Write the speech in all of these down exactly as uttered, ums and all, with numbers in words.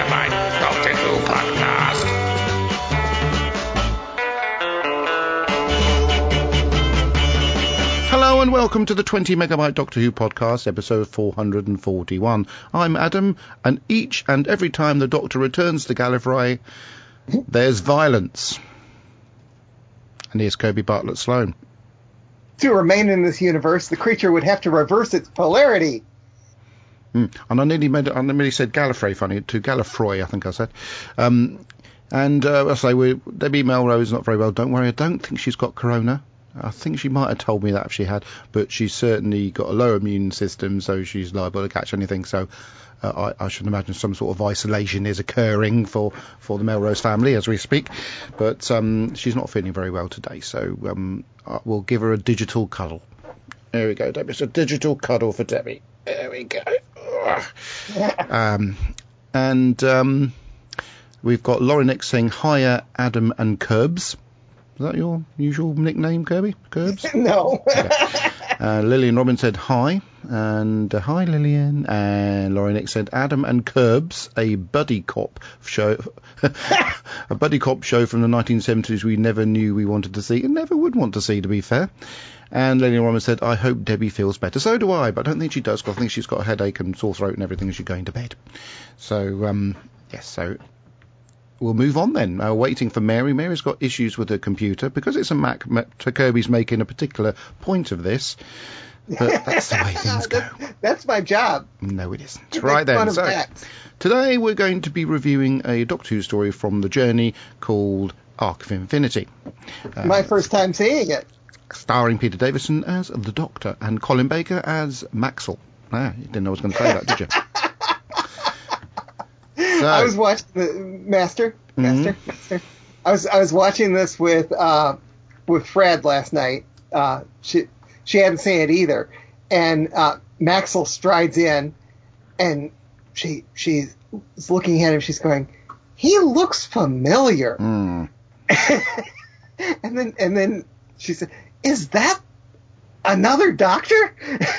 Megabyte Doctor Who podcast. Hello and welcome to the twenty Megabyte Doctor Who podcast, episode four hundred forty-one. I'm Adam, and each and every time the Doctor returns to Gallifrey, there's violence. And here's Kirby Bartlett Sloan. To remain in this universe, the creature would have to reverse its polarity. Mm. And I nearly made it, I nearly said Gallifrey, funny, to Gallifroy, I think I said. Um, and uh, I say, we, Debbie Melrose not very well. Don't worry, I don't think she's got corona. I think she might have told me that if she had, but she's certainly got a low immune system, so she's liable to catch anything. So uh, I, I should imagine some sort of isolation is occurring for, for the Melrose family as we speak. But um, she's not feeling very well today, so um, we'll give her a digital cuddle. There we go, Debbie. It's a digital cuddle for Debbie. There we go. um, and um, we've got Laurie Nick saying, hiya, Adam and Curbs. Is that your usual nickname, Kirby? Curbs? No. Okay. Uh, Lillian Robin said hi, and uh, hi Lillian, and Laurie Nick said Adam and Curbs, a buddy cop show, a buddy cop show from the nineteen seventies we never knew we wanted to see and never would want to see, to be fair. And Lillian Robin said, I hope Debbie feels better. So do I, but I don't think she does, because I think she's got a headache and sore throat and everything as she's going to bed. So, um, yes, so we'll move on then. Uh, waiting for Mary. Mary's got issues with her computer because it's a Mac. Kirby's making a particular point of this, but that's the way things go. that's, that's my job. No, it isn't. To right make fun then. of So that. today we're going to be reviewing a Doctor Who story from the Journey called Arc of Infinity. Uh, my first time seeing it. Starring Peter Davison as the Doctor and Colin Baker as Maxwell. Ah, you didn't know I was going to say that, did you? So, I was watching the Master, Master, mm-hmm. Master. I was I was watching this with uh, with Fred last night. Uh, she she hadn't seen it either, and uh, Maxwell strides in, and she she's looking at him. She's going, he looks familiar. Mm. and then and then she said, is that another Doctor?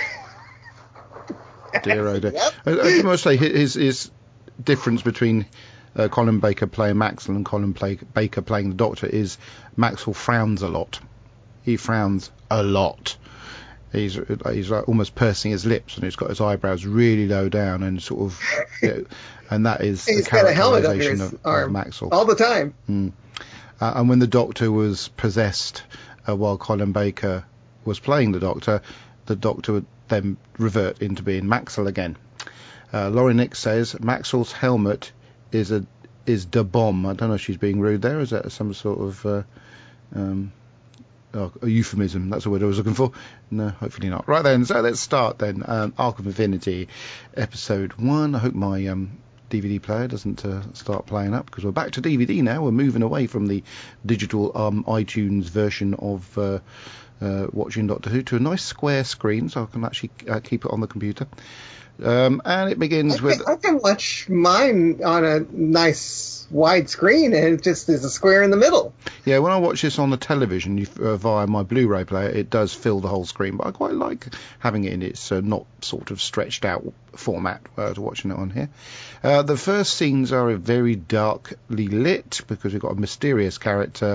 Dear oh dear. Yep. I, I must say his his difference between uh, Colin Baker playing Maxwell and Colin play, Baker playing the Doctor is Maxwell frowns a lot. He frowns a lot. He's he's like almost pursing his lips, and he's got his eyebrows really low down, and sort of, you know, and that is he's the got a helmet under characterization his of, arm of Maxwell all the time. Mm. Uh, and when the Doctor was possessed, uh, while Colin Baker was playing the Doctor, the Doctor would then revert into being Maxwell again. Uh, Laurie Nick says Maxwell's helmet is a is da bomb. I don't know if she's being rude there. Is that some sort of uh, um, oh, a euphemism? That's the word I was looking for. No, hopefully not. Right then, so let's start then. Um, Arc of Infinity, episode one. I hope my um, D V D player doesn't uh, start playing up, because we're back to D V D now. We're moving away from the digital um, iTunes version of uh, uh, watching Doctor Who to a nice square screen, so I can actually uh, keep it on the computer. Um, and it begins I can, with... I can watch mine on a nice wide screen, and it just is a square in the middle. Yeah, when I watch this on the television you, uh, via my Blu-ray player, it does fill the whole screen, but I quite like having it in its uh, not sort of stretched out format uh, to watching it on here. Uh, the first scenes are very darkly lit, because we've got a mysterious character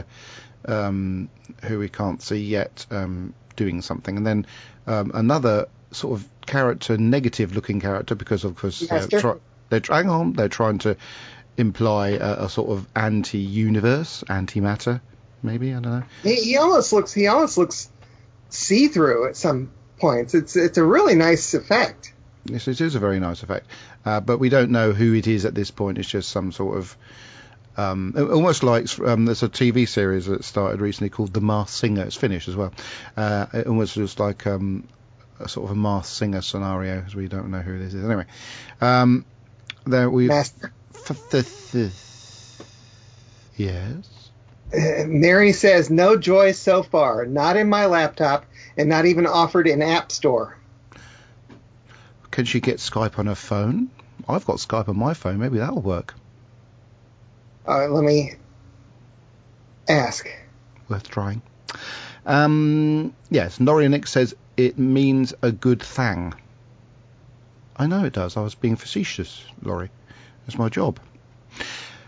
um, who we can't see yet um, doing something, and then um, another sort of character, negative looking character, because of course uh, try, they're hang on they're trying to imply a, a sort of anti-universe, anti-matter, maybe, I don't know. He, he almost looks he almost looks see-through at some points. It's it's a really nice effect. Yes, it is a very nice effect, uh, but we don't know who it is at this point. It's just some sort of um, almost like um, there's a T V series that started recently called The Masked Singer. It's finished as well. Uh, it almost just like um, a sort of a Masked Singer scenario, as we don't know who this is. Anyway, um, there we. Master. F- th- th- yes. Uh, Mary says, no joy so far. Not in my laptop, and not even offered in App Store. Can she get Skype on her phone? I've got Skype on my phone. Maybe that'll work. Uh, let me ask. Worth trying. Um, yes, Laurie Nick says it means a good thing. I know it does. I was being facetious, Laurie. It's my job.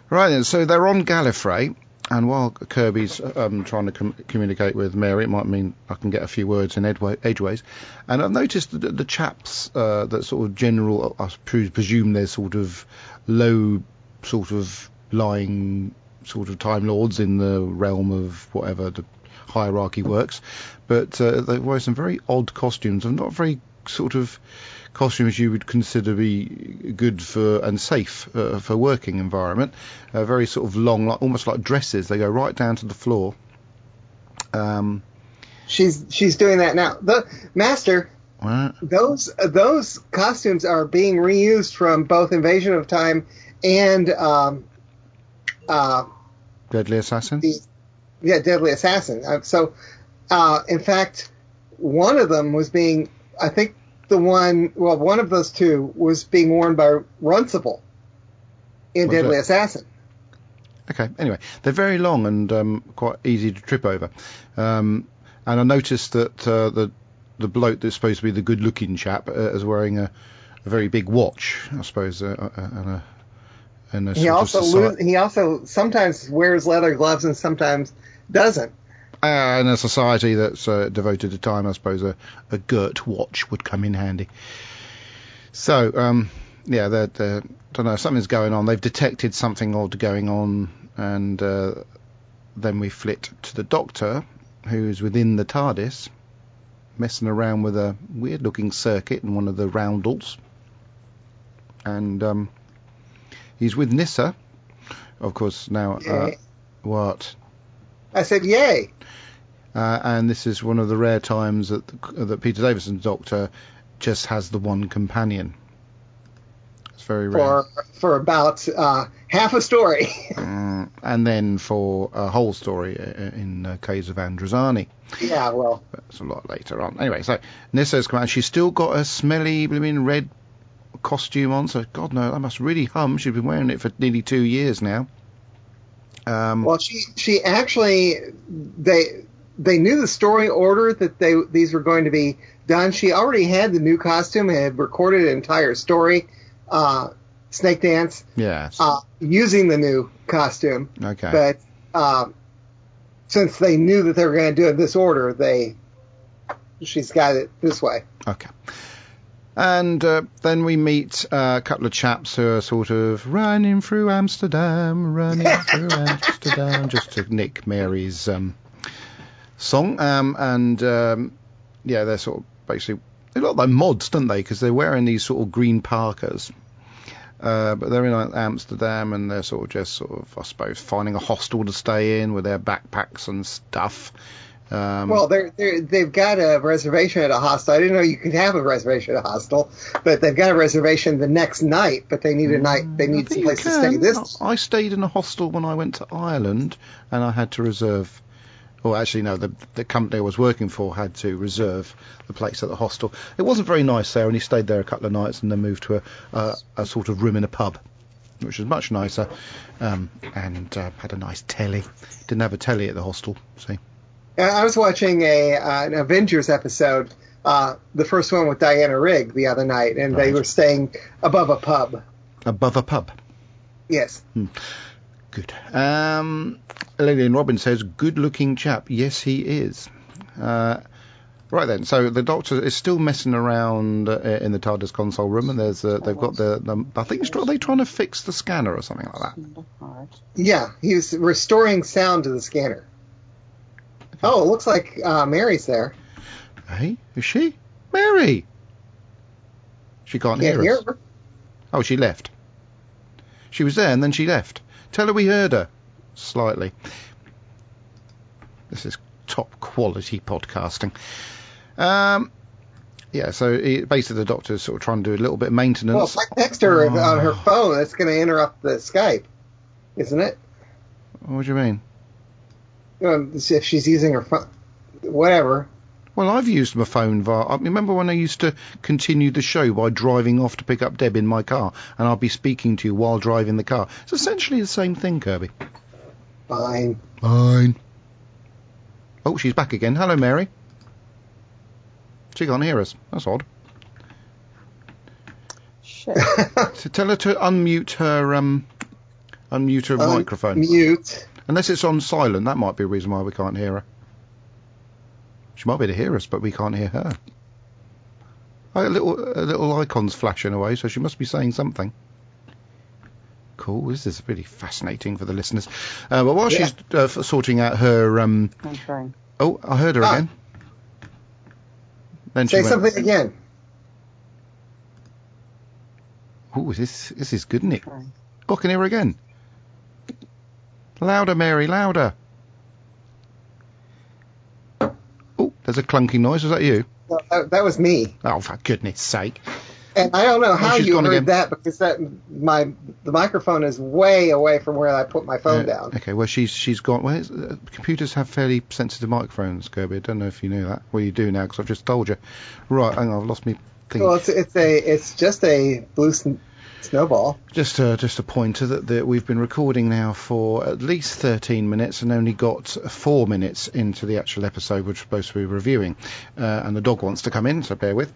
Right then, so they're on Gallifrey, and while Kirby's um, trying to com- communicate with Mary, it might mean I can get a few words in edwa- edgeways. And I've noticed that the chaps, uh, that sort of general, I presume they're sort of low, sort of lying, sort of Time Lords in the realm of whatever the hierarchy works, but uh, they wear some very odd costumes and not very sort of costumes you would consider be good for and safe uh, for working environment. Uh, very sort of long, like, almost like dresses. They go right down to the floor. Um, she's she's doing that now. The Master, what? those those costumes are being reused from both Invasion of Time and um, uh, Deadly Assassin. The, yeah, Deadly Assassin. Uh, so, uh, in fact, one of them was being, I think. The one, well, one of those two was being worn by Runcible in Was Deadly it? Assassin. Okay, anyway, they're very long and um, quite easy to trip over. Um, and I noticed that uh, the the bloke that's supposed to be the good-looking chap uh, is wearing a, a very big watch, I suppose, uh, uh, and a, and a He sort also of soci- lo- he also sometimes wears leather gloves and sometimes doesn't. Uh, in a society that's uh, devoted to time, I suppose a, a girt watch would come in handy. So, um, yeah, they're, they're, don't know, something's going on. They've detected something odd going on, and uh, then we flit to the Doctor, who's within the TARDIS, messing around with a weird-looking circuit in one of the roundels. And um, he's with Nyssa, of course, now. Uh, what? I said, yay. Uh, and this is one of the rare times that the, that Peter Davison's Doctor just has the one companion. It's very rare. For for about uh, half a story. mm, and then for a whole story in uh, Caves of Androzani. Yeah, well. That's a lot later on. Anyway, so Nyssa's come out. She's still got a smelly, blooming red costume on, so God knows, that must really hum. She's been wearing it for nearly two years now. Um, well, she she actually, they... They knew the story order that they these were going to be done. She already had the new costume and had recorded an entire story, uh, Snake Dance, yes. uh, using the new costume. Okay. But um, since they knew that they were going to do it this order, they she's got it this way. Okay. And uh, then we meet uh, a couple of chaps who are sort of running through Amsterdam, running through Amsterdam, just to nick Mary's Um, song, um, and um, yeah, they're sort of basically, they look like mods, don't they? Because they're wearing these sort of green parkas, uh, but they're in like, Amsterdam, and they're sort of just sort of, I suppose, finding a hostel to stay in with their backpacks and stuff. Um, well, they're, they're they've got a reservation at a hostel. I didn't know you could have a reservation at a hostel, but they've got a reservation the next night. But they need a night. They need some place to stay. This I stayed in a hostel when I went to Ireland, and I had to reserve. Well, actually, no, the, the company I was working for had to reserve the place at the hostel. It wasn't very nice there, and he stayed there a couple of nights and then moved to a, uh, a sort of room in a pub, which was much nicer, um, and uh, had a nice telly. Didn't have a telly at the hostel, see. I was watching a uh, an Avengers episode, uh, the first one with Diana Rigg the other night, and Right. they were staying above a pub. Above a pub? Yes. Hmm. Good. Um, Lillian Robbins says, good-looking chap. Yes, he is. Uh, right then, so the Doctor is still messing around uh, in the TARDIS console room, and there's uh, they've got the, the I think it's, are they trying to fix the scanner or something like that? Yeah, he's restoring sound to the scanner. Oh, it looks like uh, Mary's there. Hey, is she? Mary! She can't, Can't hear, hear us. her. Oh, she left. She was there and then she left. Tell her we heard her. Slightly. This is top quality podcasting. Um, yeah, so he, basically the Doctor's sort of trying to do a little bit of maintenance. Well, if I text her Oh. on her phone, that's going to interrupt the Skype, isn't it? What do you mean? Um, if she's using her phone, whatever. Well, I've used my phone via... I remember when I used to continue the show by driving off to pick up Deb in my car, and I'll be speaking to you while driving the car. It's essentially the same thing, Kirby. Fine. Fine. Oh, she's back again. Hello, Mary. She can't hear us. That's odd. Shit. So tell her to unmute her um Unmute her Un- microphone. Mute. Unless it's on silent, that might be a reason why we can't hear her. She might be able to hear us, but we can't hear her. Oh, a little, a little icon's flashing away, so she must be saying something. Cool. This is really fascinating for the listeners. Uh, but while yeah. she's uh, f- sorting out her... Um, I'm trying. Oh, I heard her ah. again. Then Say she went, something again. Oh, this, this is good, isn't it? Oh, I can hear her again. Louder, Mary, louder. Oh, there's a clunking noise. Was that you? No, that, that was me. Oh, for goodness sake. And I don't know how oh, you heard again. that, because that my the microphone is way away from where I put my phone uh, down. Okay, well, she's she's gone. Well, uh, computers have fairly sensitive microphones, Kirby. I don't know if you knew that. Well, you do now, because I've just told you. Right, hang on, I've lost me thing. Well, it's it's a it's just a blue sn- snowball. Just a, just a pointer that, that we've been recording now for at least thirteen minutes and only got four minutes into the actual episode, which we're supposed to be reviewing. Uh, and the dog wants to come in, so bear with.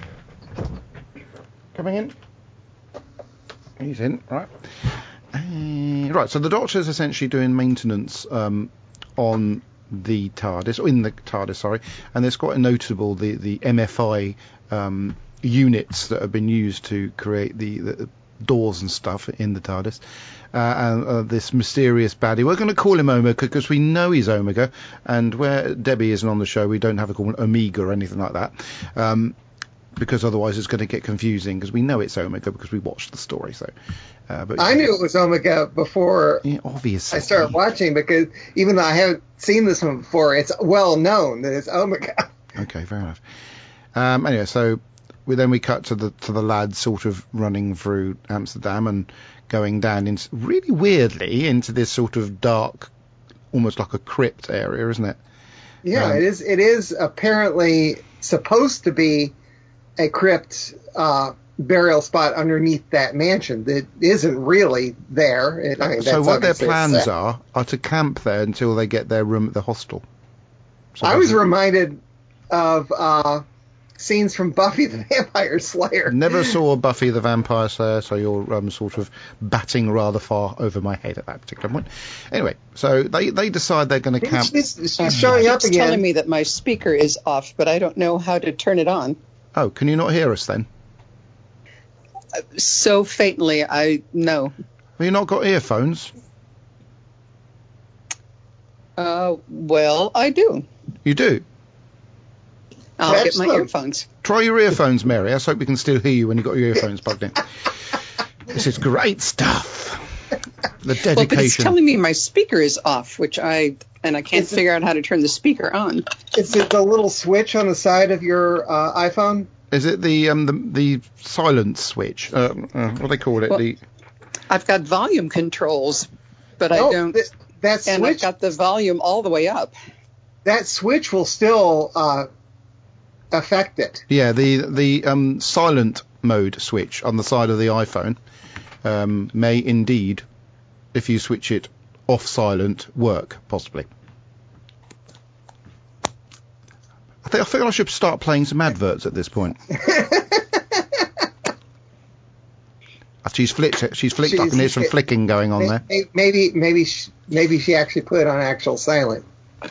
Coming in. He's in, right. Uh, right, so the Doctor's essentially doing maintenance um, on the TARDIS, or in the TARDIS, sorry, and it's quite notable, the, the M F I um, units that have been used to create the, the doors and stuff in the TARDIS. Uh, and uh, this mysterious baddie, we're going to call him Omega because we know he's Omega, and where Debbie isn't on the show, we don't have to call him Omega or anything like that. Um, because otherwise it's going to get confusing, because we know it's Omega because we watched the story. So, uh, but I knew it was Omega before yeah, obviously. I started watching, because even though I haven't seen this one before, it's well known that it's Omega. Okay, fair enough. Um, anyway, so we then we cut to the to the lads sort of running through Amsterdam and going down into, really weirdly, into this sort of dark, almost like a crypt area, isn't it? Yeah, um, it is. It is apparently supposed to be a crypt uh, burial spot underneath that mansion that isn't really there. It, I mean, so that's what their obviously plans set. are are to camp there until they get their room at the hostel. So I was it, reminded of uh, scenes from Buffy the Vampire Slayer. Never saw Buffy the Vampire Slayer, so you're um, sort of batting rather far over my head at that particular point. Anyway, so they, they decide they're going to camp. She's, she's showing up It's again. telling me that my speaker is off, but I don't know how to turn it on. Oh, can you not hear us then? So faintly, I know. Have you not got earphones? Uh, well, I do. You do? I'll That's get my true. earphones. Try your earphones, Mary. I hope we can still hear you when you've got your earphones plugged in. This is great stuff. The dedication. Well, but it's telling me my speaker is off, which I, and I can't Is it- figure out how to turn the speaker on. Is it the little switch on the side of your uh, iPhone? Is it the um the, the silence switch? Uh, uh, what do they call it? Well, the I've got volume controls, but I Oh, don't, th- that and I've switch. got the volume all the way up. That switch will still uh, affect it. yeah the the um silent mode switch on the side of the iPhone um, may indeed, if you switch it off silent, work possibly. I think I feel I should start playing some adverts at this point. She's flicked. She's flicked. I can hear some flicking going on there. Maybe, maybe, she, maybe she actually put it on actual silent.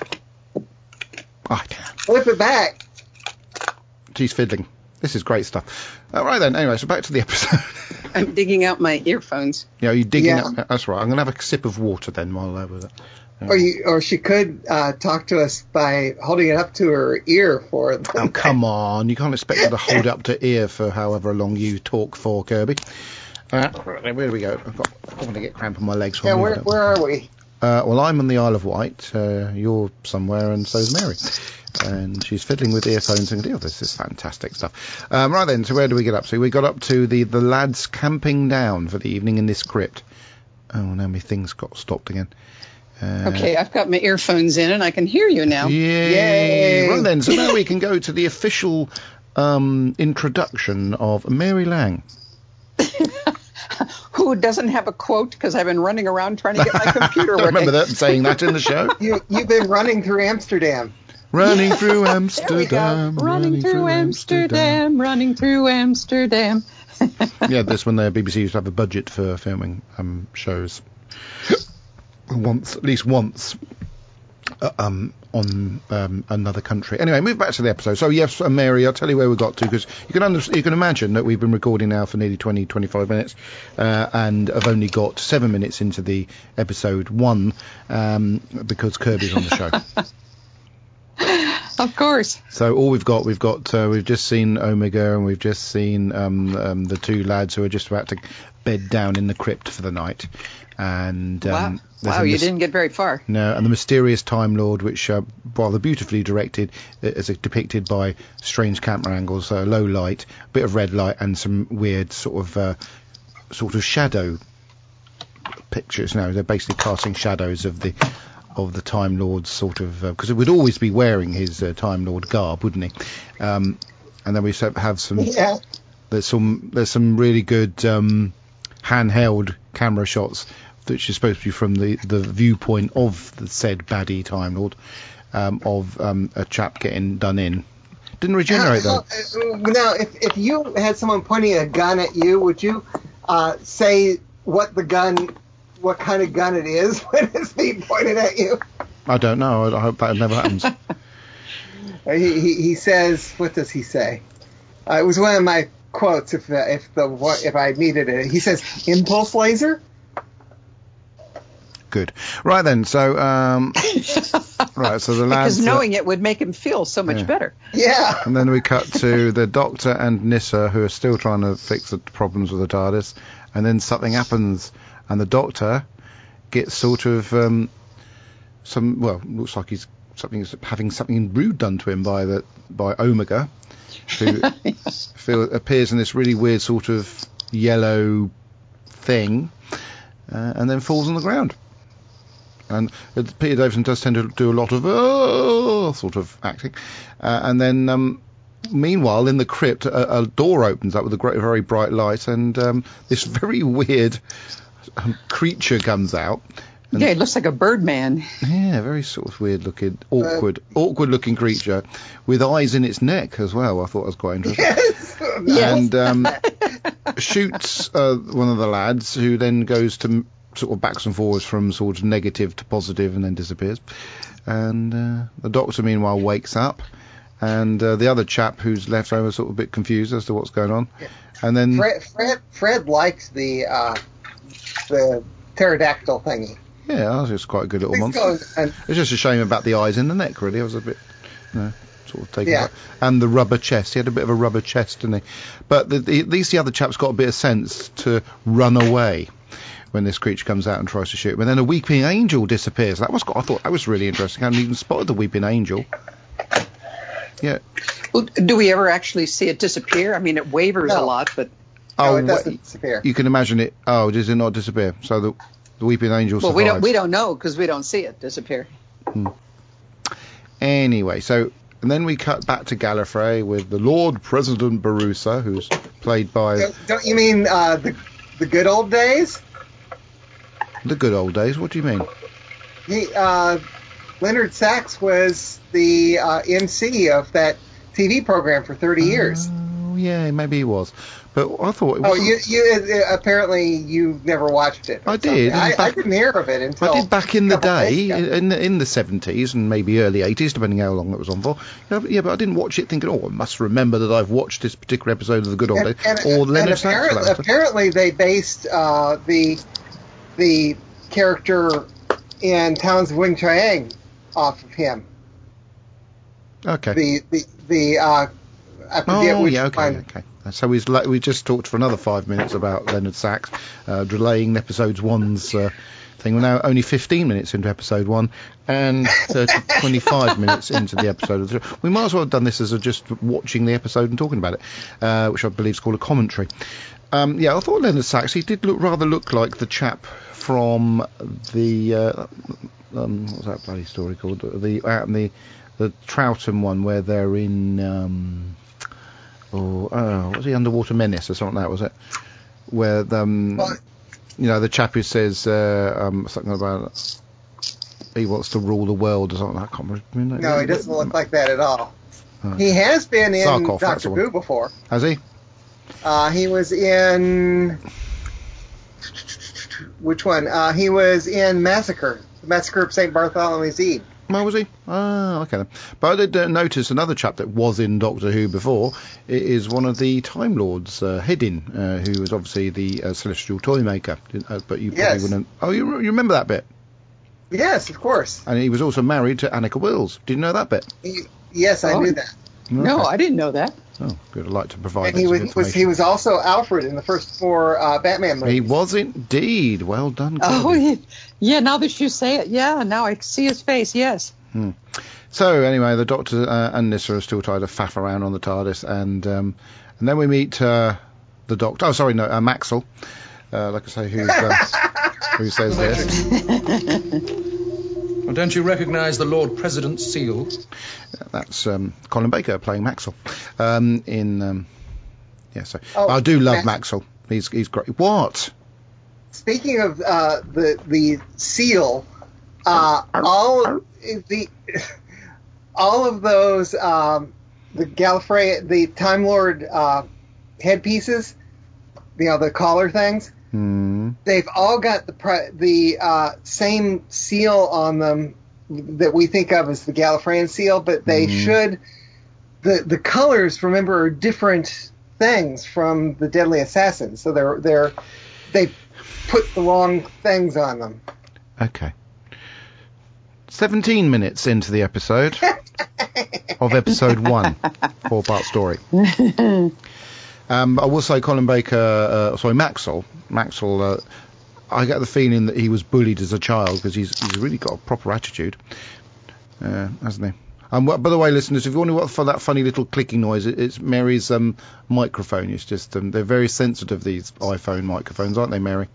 I can't. Flip it back. She's fiddling. This is great stuff. All right then. Anyway, so back to the episode. I'm digging out my earphones. Yeah, you digging Yeah. up. That's right. I'm gonna have a sip of water then while I was. Or you, or she could uh, talk to us by holding it up to her ear for. The Oh come on! You can't expect her to hold it up to ear for however long you talk for, Kirby. Uh, where do we go? I've got, I don't want to get cramp on my legs. Yeah, where where are we? Uh, well, I'm on the Isle of Wight. Uh, you're somewhere, and so's Mary. And she's fiddling with earphones and oh, this is fantastic stuff. Um, right then, so where do we get up to? We got up to the, the lads camping down for the evening in this crypt. Oh, now my thing's got stopped again. Uh, Okay, I've got my earphones in and I can hear you now. Yay! Yay. Right then, so now we can go to the official um, introduction of Mary Lang. Who doesn't have a quote because I've been running around trying to get my computer I working. remember that saying that in the show. You you've been running through Amsterdam. Running through There we go. Amsterdam. Running through Amsterdam, running through Amsterdam. Yeah, this when the B B C used to have a budget for filming um, shows. once, at least once, uh, um, on um, another country. Anyway, move back to the episode. So yes, uh, Mary, I'll tell you where we got to, because you can under- you can imagine that we've been recording now for nearly twenty, twenty-five minutes, uh, and I've only got seven minutes into the episode one, um, because Kirby's on the show. Of course. So all we've got, we've got, uh, we've just seen Omega, and we've just seen um, um, the two lads who are just about to bed down in the crypt for the night. And um, wow, wow you mis- didn't get very far. No, and the mysterious Time Lord, which uh, rather beautifully directed, is depicted by strange camera angles, so low light, a bit of red light, and some weird sort of uh, sort of shadow pictures. No, they're basically casting shadows of the of the Time Lord's sort of, because uh, it would always be wearing his uh, Time Lord garb, wouldn't he? Um, and then we have some. Yeah. There's some. There's some really good um, handheld camera shots, which is supposed to be from the, the viewpoint of the said baddie Time Lord, um, of um, a chap getting done in. Didn't regenerate uh, though. Uh, now, if if you had someone pointing a gun at you, would you uh, say what the gun, what kind of gun it is when it's being pointed at you? I don't know. I, I hope that never happens. he, he he says, what does he say? Uh, it was one of my quotes. If uh, if the if I needed it, he says, "Impulse laser." Good. Right then, so um, right, so the lads. Because knowing uh, it would make him feel so much yeah. better. Yeah. And then we cut to the Doctor and Nyssa, who are still trying to fix the problems with the TARDIS, and then something happens, and the Doctor gets sort of um, some. Well, looks like he's something having something rude done to him by the by Omega, who feel, appears in this really weird sort of yellow thing, uh, and then falls on the ground. And Peter Davison does tend to do a lot of oh, sort of acting, uh, and then um, meanwhile in the crypt a, a door opens up with a great, very bright light, and um, this very weird um, creature comes out. And, yeah, it looks like a Birdman. Yeah, very sort of weird looking, awkward, uh, awkward looking creature with eyes in its neck as well. I thought it was quite interesting. Yes. And um, shoots uh, one of the lads, who then goes to sort of backs and forwards from sort of negative to positive and then disappears. And uh, the Doctor meanwhile wakes up, and uh, the other chap who's left over sort of a bit confused as to what's going on. Yeah. And then Fred Fred, Fred liked the uh, the pterodactyl thingy. Yeah, that was just quite a good little monster. And it's just a shame about the eyes in the neck, really. I was a bit, you know, sort of taken yeah. back. And the rubber chest. He had a bit of a rubber chest, didn't he? But the, the, at least the other chap's got a bit of sense to run away when this creature comes out and tries to shoot him. And then a weeping angel disappears. That was, I thought that was really interesting. I hadn't even spotted the weeping angel. Yeah. Well, do we ever actually see it disappear? I mean, it wavers no. a lot, but... No, Oh, it doesn't wh- disappear. You can imagine it. Oh, does it not disappear? So the, the weeping angel well, survives. we don't, we don't know, because we don't see it disappear. Hmm. Anyway, so... And then we cut back to Gallifrey with the Lord President Barusa, who's played by... Don't, don't you mean uh, the the good old days? The good old days? What do you mean? He, uh, Leonard Sachs was the uh, M C of that T V program for thirty years. Oh, yeah, maybe he was. But I thought... It oh, wasn't... you, you uh, apparently you never watched it. I did. I, back, I didn't hear of it until... I did back in the a couple day, days ago. in the, in the seventies and maybe early eighties, depending how long it was on for. Yeah, but, yeah, but I didn't watch it thinking, oh, I must remember that I've watched this particular episode of The Good Old And, Days. and, or Leonard and Sachs, for that apparently, matter. apparently they based uh, the the character in Towns of Wing Chiang off of him. Okay. The the the uh, I forget Oh, which yeah, okay, one. okay. So we've, we just talked for another five minutes about Leonard Sachs, uh, delaying episode one's uh, thing. We're now only fifteen minutes into episode one and thirty, twenty-five minutes into the episode. Of the, we might as well have done this as a just watching the episode and talking about it, uh, which I believe is called a commentary. Um, yeah, I thought Leonard Sachs, he did look rather look like the chap from the, uh, um, what was that bloody story called? The out in the, the Troughton one where they're in... Um, Or oh, was he Underwater Menace or something like that, was it? Where the, um, Well, you know, the chap who says uh, um, something about he wants to rule the world or something. I can't remember. no, he doesn't look like that at all. Oh. He has been in Zarkov, that's Doctor the one. Who before. Has he? Uh, he was in which one? Uh, he was in Massacre, Massacre of Saint Bartholomew's Eve. Oh, was he? Ah, okay then. But I did uh, notice another chap that was in Doctor Who before. It is one of the Time Lords, uh, Hedin, uh, who was obviously the uh, Celestial Toymaker. Uh, but you probably Yes. wouldn't. Oh, you, you remember that bit? Yes, of course. And he was also married to Annika Wills. Did you know that bit? He, yes, I Oh. knew that. No, Okay. I didn't know that. Oh, good. I'd like to provide And that he sort was, of was he information. was also Alfred in the first four uh, Batman movies. He was indeed. Well done, Oh, Kirby. yeah. yeah, now that you say it, yeah, now I see his face, yes. Hmm. So anyway, the Doctor uh, and Nyssa are still trying to faff around on the TARDIS, and um, and then we meet uh, the Doctor. Oh, sorry, no, uh, Maxwell. Uh, like I say, who's uh, who says this? Well, don't you recognise the Lord President's seal? That's um, Colin Baker playing Maxwell. Um, in um, yeah, so Oh, I do love Max- Maxwell. He's he's great. What? Speaking of uh, the the seal, uh, all the all of those um, the Gallifrey, the Time Lord uh, headpieces, you know, the collar things. Hmm. They've all got the pri- the uh, same seal on them that we think of as the Gallifreyan seal, but they Mhm. should. The the colors, remember, are different things from the Deadly Assassins, so they're they're they put the wrong things on them. Okay. Seventeen minutes into the episode of episode one, four part story. Um, I will say Colin Baker, uh, sorry, Maxwell. Maxwell, uh, I get the feeling that he was bullied as a child because he's he's really got a proper attitude, uh, hasn't he? Um, by the way, listeners, if you want to for that funny little clicking noise, it, it's Mary's um, microphone. It's just um, they're very sensitive, these iPhone microphones, aren't they, Mary?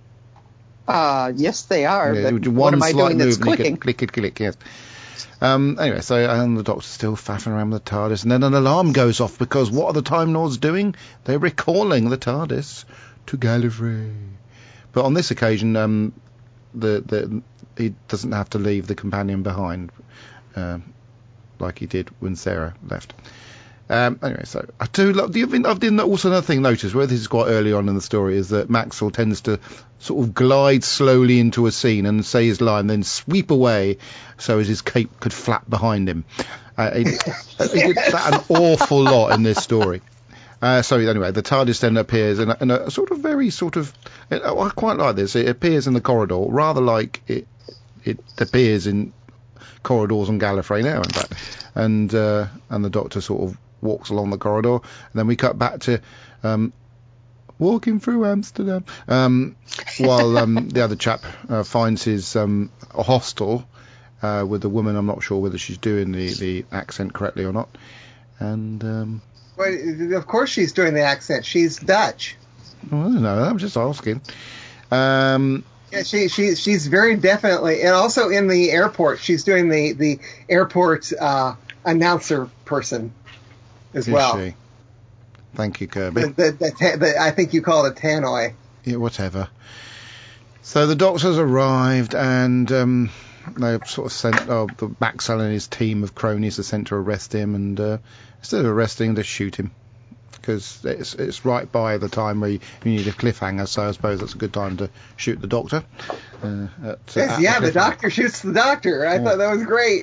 Uh, yes, they are, Yeah, but one what am I slight doing that's move and you clicking? get click, click, click, yes. Um, anyway, so and the Doctor's still faffing around with the TARDIS, and then an alarm goes off because what are the Time Lords doing? They're recalling the TARDIS to Gallifrey. But on this occasion, um, the the he doesn't have to leave the companion behind, uh, like he did when Sarah left. Um, anyway, so I do love the. I did also another thing notice where this is quite early on in the story is that Maxwell tends to sort of glide slowly into a scene and say his line, then sweep away so as his cape could flap behind him. Uh, he, he did that an awful lot in this story. Uh, so anyway, the TARDIS then appears in a, in a sort of very sort of. I quite like this. It appears in the corridor, rather like it it appears in corridors on Gallifrey now, in fact. And uh, and the Doctor sort of walks along the corridor, and then we cut back to um, walking through Amsterdam, um, while um, the other chap uh, finds his um, a hostel uh, with a woman. I'm not sure whether she's doing the, the accent correctly or not. And um, Well, of course she's doing the accent. She's Dutch. well, I don't know. I'm just asking. Um, Yeah, she she she's very definitely, and also in the airport, she's doing the the airport uh, announcer person as is well. she? Thank you, Kirby. The, the, the, ta- the, I think you call it a tannoy. Yeah, whatever. So the Doctor's arrived, and um, they sort of sent oh, the Maxwell and his team of cronies are sent to arrest him, and uh, instead of arresting, they shoot him because it's it's right by the time where you, you need a cliffhanger. So I suppose that's a good time to shoot the Doctor. Uh, at, Yes, at yeah, the cliffhanger. doctor shoots the doctor. I Yeah. thought that was great.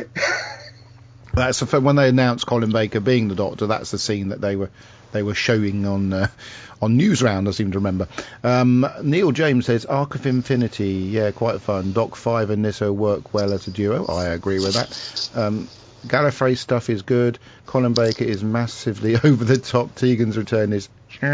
That's the, when they announced Colin Baker being the Doctor. That's the scene that they were they were showing on uh, on Newsround. I seem to remember. Um, Neil James says Arc of Infinity. Yeah, quite fun. Doc Five and Nyssa work well as a duo. I agree with that. Um, Gallifrey stuff is good. Colin Baker is massively over the top. Tegan's return is,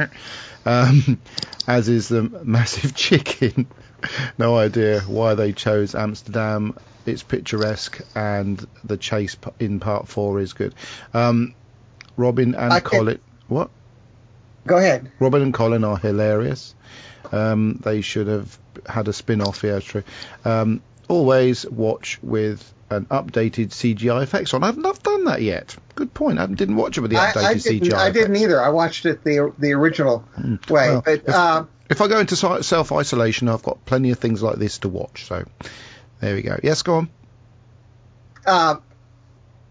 um, as is the massive chicken. No idea why they chose Amsterdam. It's picturesque, and the chase p- in part four is good. Um, Robin and I can- Colin, what? Go ahead. Robin and Colin are hilarious. Um, they should have had a spin-off. Yeah, true. Um, always watch with an updated C G I effects on. I haven't not done that yet. Good point. I didn't watch it with the I, updated I, C G didn't, I. I didn't either. I watched it the the original way. Well, but if- uh, If I go into si- self-isolation, I've got plenty of things like this to watch. So there we go. Yes, go on. uh,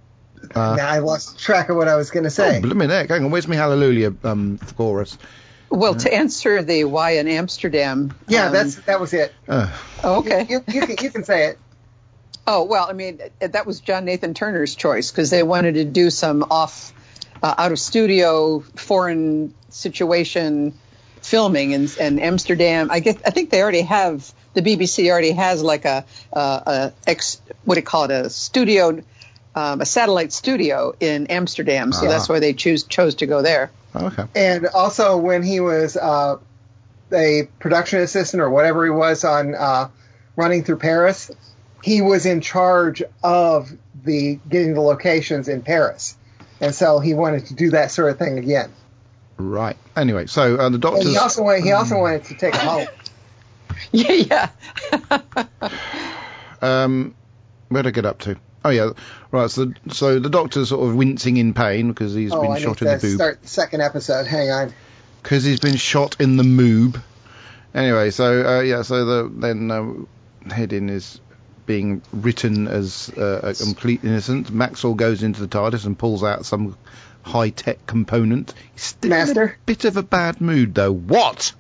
Uh, now I lost track of what I was going to say. Oh, blimey heck, hang on, where's my hallelujah um, chorus? Well, to answer the why in Amsterdam. Yeah, um, that's that was it. Uh, oh, okay. You, you, you can you can say it. Oh, well, I mean, that was John Nathan Turner's choice because they wanted to do some off, uh, out of studio, foreign situation filming in, in Amsterdam. I guess I think they already have, the B B C already has like a, a, a ex, what do you call it, a studio, um, a satellite studio in Amsterdam. So Ah. that's why they choose chose to go there. okay. And also when he was uh, a production assistant or whatever he was on uh, Running Through Paris, he was in charge of the getting the locations in Paris. And so he wanted to do that sort of thing again. Right. Anyway, so uh, the And doctor's... he also wanted, he also wanted to take a holiday. Yeah, yeah. Um, where'd I get up to? Oh, yeah. Right, so, so the doctor's sort of wincing in pain because he's Oh, been I shot need in the to boob. start the second episode. Hang on. Because he's been shot in the moob. Anyway, so, uh, yeah, so the then uh, Hedin is being written as uh, a complete innocent. Maxwell goes into the TARDIS and pulls out some high-tech component. He's still in a Master? bit of a bad mood, though. What?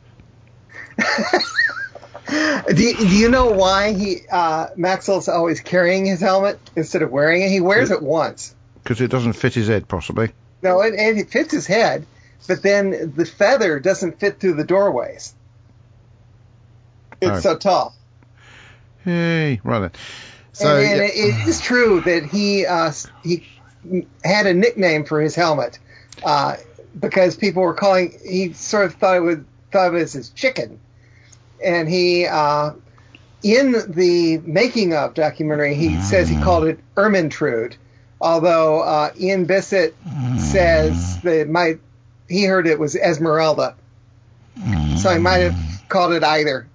Do you, do you know why he uh, Maxwell's always carrying his helmet instead of wearing it? He wears it once. Because it doesn't fit his head, possibly. No, it, it fits his head, but then the feather doesn't fit through the doorways. It's Oh. so tall. Hey, right then. So, and and yeah. it, it is true that he uh, he had a nickname for his helmet uh, because people were calling. He sort of thought it was thought of it as his chicken, and he uh, in the making of documentary he says he called it Ermintrude, although uh, Ian Bissett says that it might he heard it was Esmeralda, so he might have called it either.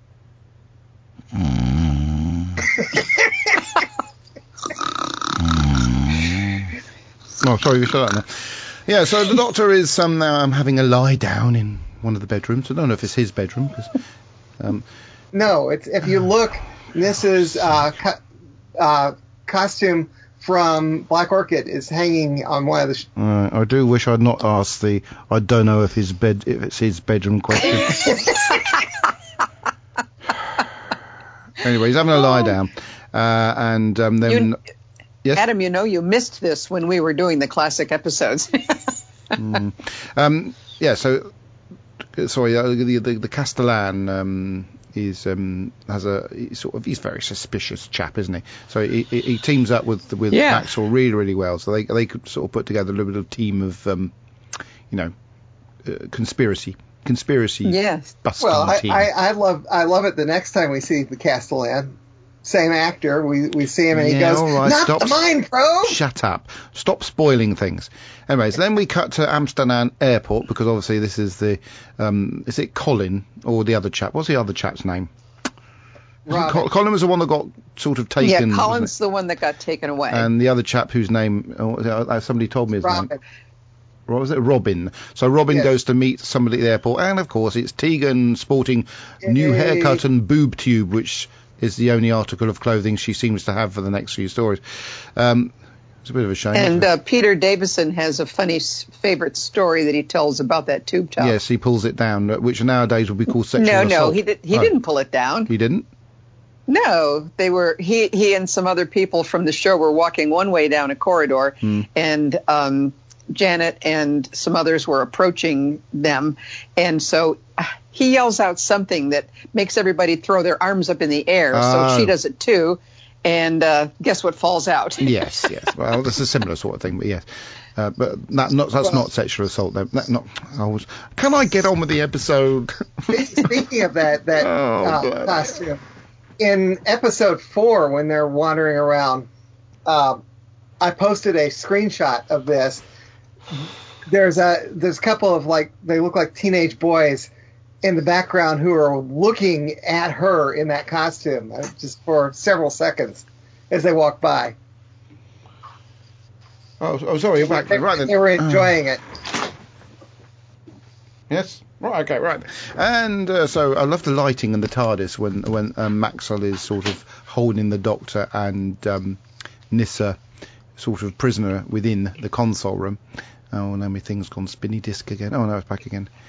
Oh, sorry, we said that now. Yeah, so the doctor is um, now um, having a lie down in one of the bedrooms. I don't know if it's his bedroom. 'Cause, um, No, it's if you look, this is uh, co- uh, costume from Black Orchid is hanging on one of the. Sh- uh, I do wish I'd not asked the I don't know if his bed if it's his bedroom question. Anyway, he's having a lie down, uh, and um, then. You- Yes? Adam, you know, you missed this when we were doing the classic episodes. mm. um, yeah, so sorry, uh, the, the the Castellan um, is um, has a he's sort of he's a very suspicious chap, isn't he? So he, he, he teams up with with Yeah. Maxwell really really well. So they they could sort of put together a little bit of team of um, you know uh, conspiracy conspiracy Yes. busting well, I, team. I, I love I love it. The next time we see the Castellan, same actor, we we see him and he Yeah, goes, all right, "Not stop. the mine, bro." Shut up. Stop spoiling things. Anyways, then we cut to Amsterdam Airport because obviously this is the, um, is it Colin or the other chap? What's the other chap's name? Is it Robin. Col- Colin was the one that got sort of taken. yeah, Colin's wasn't the one that got taken away. it? And the other chap whose name, oh, uh, somebody told me his Robin. name. What was it? Robin. So Robin Yes. goes to meet somebody at the airport, and of course it's Tegan sporting new Yay. haircut and boob tube, which is the only article of clothing she seems to have for the next few stories. Um, it's a bit of a shame. and isn't it? uh, Peter Davison has a funny s- favorite story that he tells about that tube top. Yes, he pulls it down, uh, which nowadays would be called sexual no, assault. no, he did. He Oh, didn't pull it down. He didn't? No, they were. He he and some other people from the show were walking one way down a corridor, Hmm. and um, Janet and some others were approaching them, and so uh, he yells out something that makes everybody throw their arms up in the air. Oh. So she does it too, and uh, guess what falls out? Yes, yes. Well, that's a similar sort of thing, but yes. Uh, but that, not, that's Well- not sexual assault, though. That, not, I was, can I get on with the episode? Speaking of that that Oh, uh, bloody. costume, in episode four when they're wandering around, um, I posted a screenshot of this. There's a there's a couple of like they look like teenage boys in the background who are looking at her in that costume uh, just for several seconds as they walk by. oh, oh, sorry, you're back. They, Right then. they were enjoying it. Yes. Right. Okay. Right. And uh, so I love the lighting and the TARDIS when when um, Maxwell is sort of holding the Doctor and um, Nyssa sort of prisoner within the console room. Oh, now my thing's gone spinny disc again. Oh no, it's back again.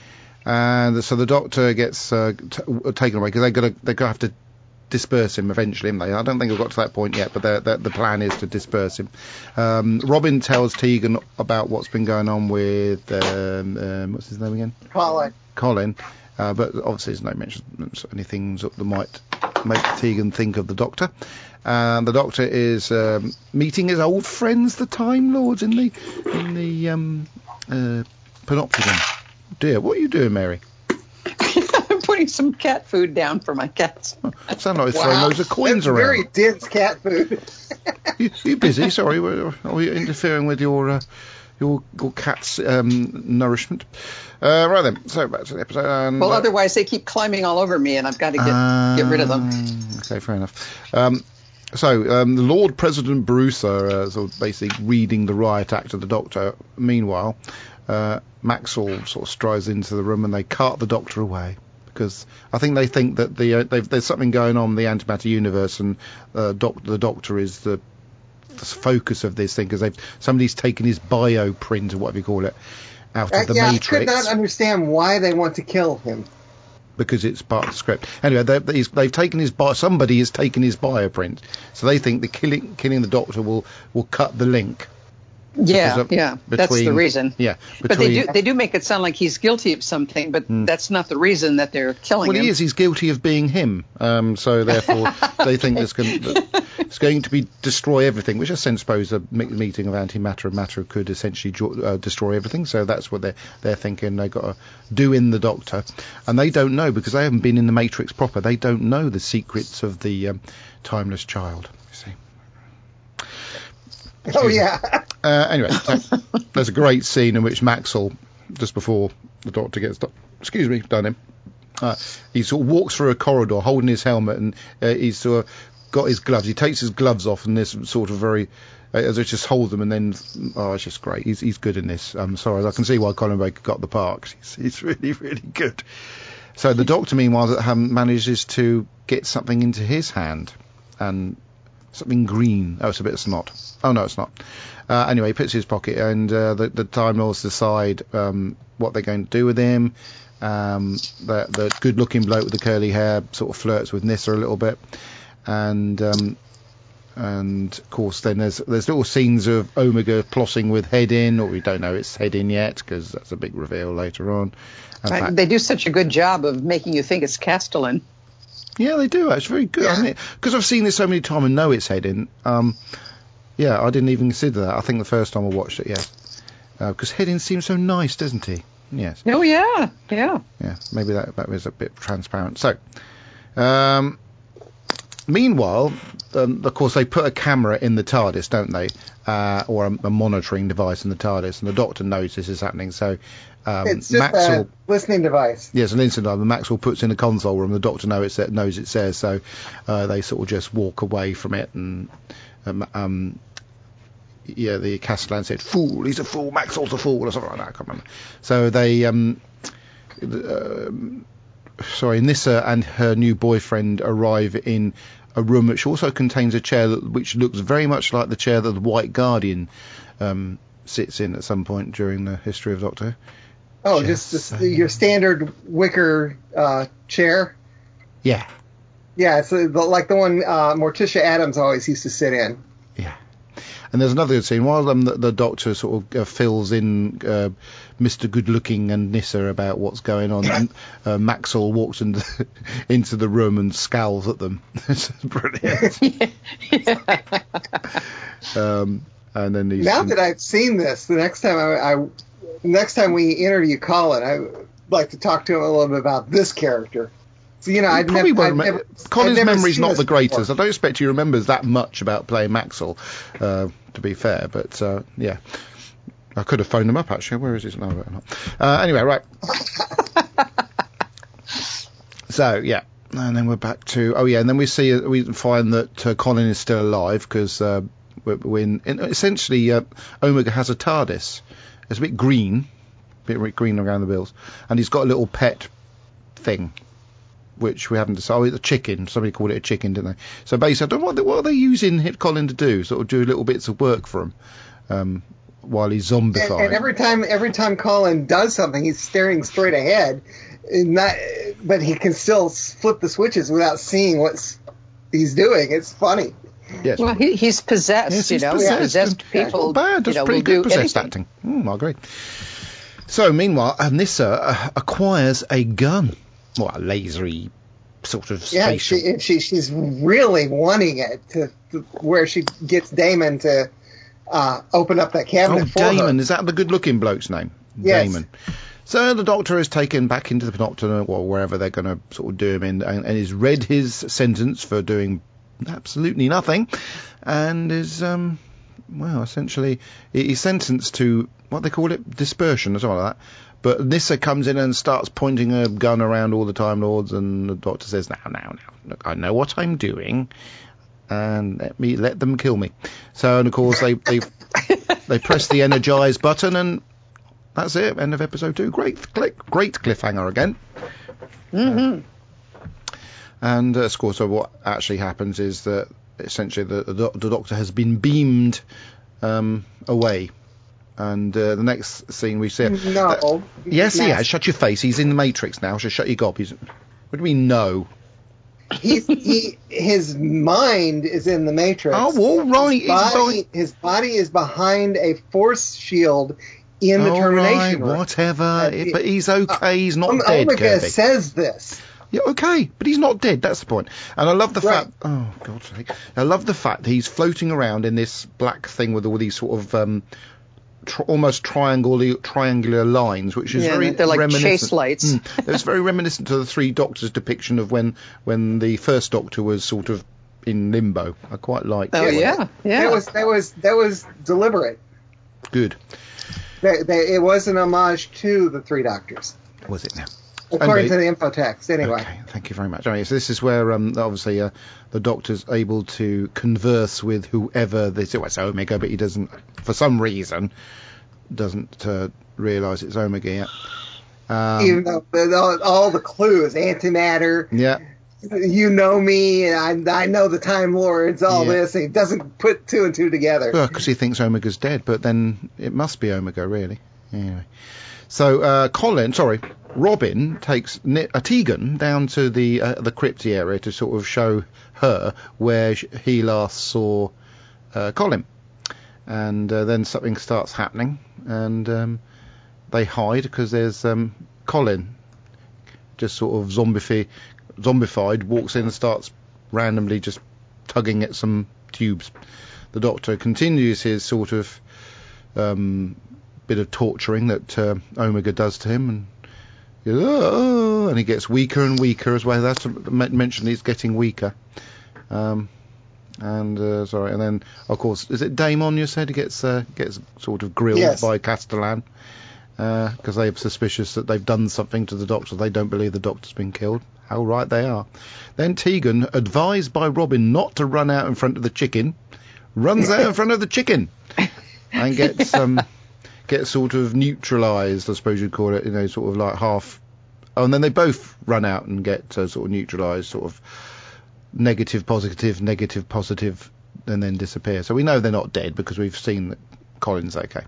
and so the Doctor gets uh, t- taken away because they're gonna they're gonna have to disperse him eventually, haven't they? I don't think we've got to that point yet, but they're, they're, the plan is to disperse him. Um, Robin tells Tegan about what's been going on with um, um, what's his name again? Colin. Colin. Uh, but obviously there's no mention of any things that might make Tegan think of the Doctor. And the Doctor is um, meeting his old friends, the Time Lords, in the in the um, uh, Panopticon. Dear, what are you doing, Mary? I'm putting some cat food down for my cats. Oh, sound like he's Wow. throwing loads of coins That's around. very dense cat food. you, you busy? Sorry, we're, are we interfering with your uh, your your cat's um, nourishment? Uh, right then, so back to the episode. And, well, uh, otherwise they keep climbing all over me, and I've got to get uh, get rid of them. Okay, fair enough. Um, so um, the Lord President Bruce are uh, sort of basically reading the riot act to the Doctor. Meanwhile, uh, Maxwell sort of strides into the room and they cart the Doctor away. Because I think they think that the uh, there's something going on in the antimatter universe, and uh, doc, the Doctor is the, the focus of this thing, because they've somebody's taken his bioprint, or whatever you call it, out of Uh, the yeah, Matrix. I could not understand why they want to kill him. Because it's part of the script. Anyway, they, they, they've taken his bio, somebody has taken his bioprint, so they think the killing killing the Doctor will will cut the link. Yeah, of, yeah, between, that's the reason. Yeah, but they between, do they do make it sound like he's guilty of something, but Mm. that's not the reason that they're killing Well, him. he is. He's guilty of being him. Um, so therefore, they think this can, that it's going to be destroy everything. Which I suppose a me- meeting of antimatter and matter could essentially jo- uh, destroy everything. So that's what they're they're thinking. They got to do in the Doctor, and they don't know because they haven't been in the Matrix proper. They don't know the secrets of the um, timeless child. You see. Oh, yeah. Uh, anyway, so there's a great scene in which Maxwell, just before the Doctor gets, do- excuse me, done him, uh, he sort of walks through a corridor holding his helmet, and uh, he's sort of got his gloves. He takes his gloves off, and this sort of very, uh, as it just holds them, and then, oh, it's just great. He's he's good in this. I'm sorry, I can see why Colin Baker got the part. He's, he's really, really good. So the Doctor, meanwhile, um, manages to get something into his hand, and something green. Oh, it's a bit of snot. Oh, no, it's not. Uh, anyway, he puts it in his pocket, and uh, the, the Time Lords decide um, what they're going to do with him. Um, the, the good-looking bloke with the curly hair sort of flirts with Nyssa a little bit. And, um, and of course, then there's there's little scenes of Omega plotting with Hedin, or we don't know it's Hedin yet, because that's a big reveal later on. In Right, fact, they do such a good job of making you think it's Castellan. yeah, they do. It's very good. Yeah. Because I've seen this so many times and know it's Hedin. Um, yeah, I didn't even consider that. I think the first time I watched it, yes. Because uh, Hedin seems so nice, doesn't he? Yes. Oh, yeah, yeah. Yeah, maybe that, that was a bit transparent. So, um, meanwhile, um, of course, they put a camera in the TARDIS, don't they? Uh, or a, a monitoring device in the TARDIS, and the Doctor knows this is happening. So, um, It's just Maxwell. a listening device. Yes, an instant dive. Maxwell puts in a console room. The Doctor knows it, knows it's there, so uh, they sort of just walk away from it. And um, um, yeah, the Castellan said, "Fool, he's a fool. Maxwell's a fool," or something like that. I can't remember. So they, um, um, sorry, Nyssa and her new boyfriend arrive in a room which also contains a chair that, which looks very much like the chair that the White Guardian um, sits in at some point during the history of Doctor. Oh, Just just, the, saying. your standard wicker uh, chair. Yeah. Yeah, it's uh, the, like the one uh, Morticia Adams always used to sit in. Yeah. And there's another good scene while um, the, the Doctor sort of uh, fills in uh, Mister Good-Looking and Nyssa about what's going on. And, uh, Maxwell walks into into the room and scowls at them. It's brilliant. um, and then he's Now that I've seen this, the next time I, I next time we interview Colin, I would like to talk to him a little bit about this character. So, you know, I'd probably never, won't I'd remember. never, Colin's I'd never memory's seen not this the greatest. before. I don't expect he remembers that much about playing Maxwell, uh, to be fair. But uh, yeah, I could have phoned him up actually. Where is his number? Uh, anyway, right. So yeah, and then we're back to oh yeah, and then we see we find that uh, Colin is still alive because uh, we're, we're in, in essentially uh, Omega has a TARDIS. It's a bit green, a bit green around the bills, and he's got a little pet thing, which we haven't decided. Oh, it's a chicken. Somebody called it a chicken, didn't they? So basically, I don't know what, they, what are they using Colin to do? Sort of do little bits of work for him. Um, while he's zombified. And, and every time, every time Colin does something, he's staring straight ahead, and not, but he can still flip the switches without seeing what he's doing. It's funny. Yes. Well, he, he's possessed, Yes, you he's know. possessed. Possessed people, Not bad. That's you know, pretty will good do possessed anything. acting. Mm, I agree. So, meanwhile, Anissa uh, acquires a gun. Well, a lasery sort of Yeah, spatial. she, she she's really wanting it to, to where she gets Damon to uh, open up that cabinet Oh, for Damon. her. Is that the good-looking bloke's name? Yes. Damon. So the Doctor is taken back into the Panopticon, or wherever they're going to sort of do him in, and, and he's read his sentence for doing absolutely nothing, and is, um, well, essentially, he- he's sentenced to, what they call it, dispersion or something like that. But Nyssa comes in and starts pointing a gun around all the Time Lords, and the Doctor says, now, now, now, look, I know what I'm doing, and let me let them kill me. So, and of course, they they, they press the energize button, and that's it. End of episode two. Great click, great cliffhanger again. Mm-hmm. Uh, and uh, of course, so what actually happens is that essentially the the, the Doctor has been beamed um, away. And uh, the next scene we see... No. Uh, yes, he Mas- has. Shut your face. He's in the Matrix now. So shut your gob. He's, what do we know? He's, he his mind is in the Matrix. Oh, all right. His He's body, by- his body is behind a force shield in the all termination right, room. whatever. Uh, It- but he's okay. He's not Um, dead, Omega Kirby. says this. Yeah, okay, but he's not dead. That's the point. And I love the Right. fact. Oh, God's sake! I love the fact he's floating around in this black thing with all these sort of um, tr- almost triangular triangular lines, which is Yeah, very they're like reminiscent. chase lights. Mm, it's very reminiscent to the Three Doctors depiction of when when the first Doctor was sort of in limbo. I quite like. Oh, that. yeah, yeah. That was that was that was deliberate. Good. They, they, it was an homage to the Three Doctors, Was it now? according Anyway. to the info text. Anyway, Okay, thank you very much. Anyway, so this is where um, obviously uh, the Doctor's able to converse with whoever this. Well, it's Omega, but he doesn't, for some reason, doesn't uh, realise it's Omega yet. Um, even though the, all, all the clues, antimatter, yeah, you know me, and I, I know the Time Lords, all Yeah. this, and he doesn't put two and two together. because he thinks Omega's dead, but then it must be Omega, really. Anyway, so uh, Colin, sorry, Robin takes Ni- uh, Tegan down to the uh, the crypty area to sort of show her where sh- he last saw uh, Colin, and uh, then something starts happening, and um, they hide because there's um, Colin, just sort of zombifi- zombified, walks in and starts randomly just tugging at some tubes. The Doctor continues his sort of um, bit of torturing that uh, Omega does to him, and he goes, oh, and he gets weaker and weaker as well. That's to m- mention he's getting weaker. Um, and uh, sorry, and then of course, is it Damon? You said he gets uh, gets sort of grilled Yes. by Castellan because they're suspicious that they've done something to the Doctor. They don't believe the Doctor's been killed. How right they are. Then Tegan, advised by Robin not to run out in front of the chicken, runs out in front of the chicken and gets um gets sort of neutralised, I suppose you'd call it, you know, sort of like half. Oh, and then they both run out and get uh, sort of neutralised, sort of negative, positive, negative, positive, and then disappear. So we know they're not dead because we've seen that Colin's okay.